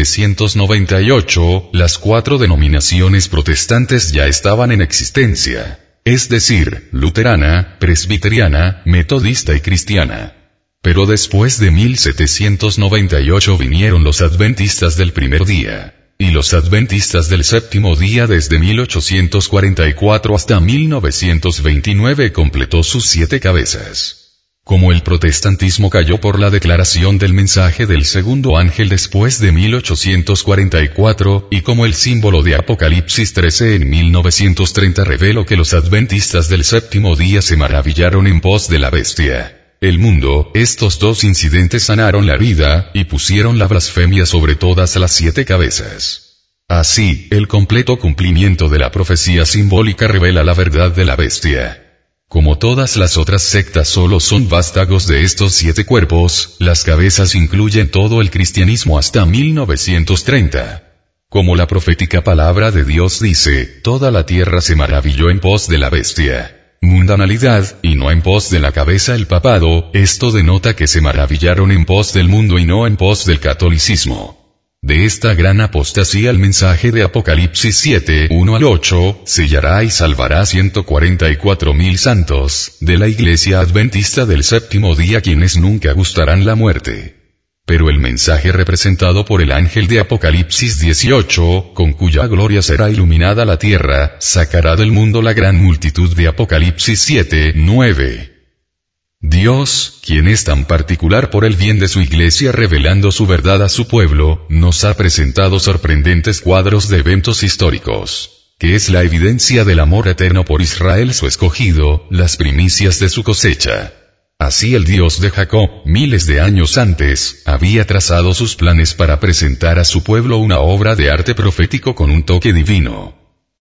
Speaker 1: 1798, las 4 denominaciones protestantes ya estaban en existencia, es decir, luterana, presbiteriana, metodista y cristiana. Pero después de 1798 vinieron los adventistas del primer día, y los adventistas del séptimo día desde 1844 hasta 1929 completó sus 7 cabezas. Como el protestantismo cayó por la declaración del mensaje del segundo ángel después de 1844, y como el símbolo de Apocalipsis 13 en 1930 reveló que los adventistas del séptimo día se maravillaron en pos de la bestia, el mundo, estos 2 incidentes sanaron la vida, y pusieron la blasfemia sobre todas las 7 cabezas. Así, el completo cumplimiento de la profecía simbólica revela la verdad de la bestia. Como todas las otras sectas solo son vástagos de estos 7 cuerpos, las cabezas incluyen todo el cristianismo hasta 1930. Como la profética palabra de Dios dice, toda la tierra se maravilló en pos de la bestia. Mundanalidad, y no en pos de la cabeza el papado, esto denota que se maravillaron en pos del mundo y no en pos del catolicismo. De esta gran apostasía el mensaje de Apocalipsis 7, 1 al 8, sellará y salvará 144.000 santos, de la Iglesia Adventista del séptimo día, quienes nunca gustarán la muerte. Pero el mensaje representado por el ángel de Apocalipsis 18, con cuya gloria será iluminada la tierra, sacará del mundo la gran multitud de Apocalipsis 7, 9. Dios, quien es tan particular por el bien de su iglesia revelando su verdad a su pueblo, nos ha presentado sorprendentes cuadros de eventos históricos, que es la evidencia del amor eterno por Israel su escogido, las primicias de su cosecha. Así el Dios de Jacob, miles de años antes, había trazado sus planes para presentar a su pueblo una obra de arte profético con un toque divino.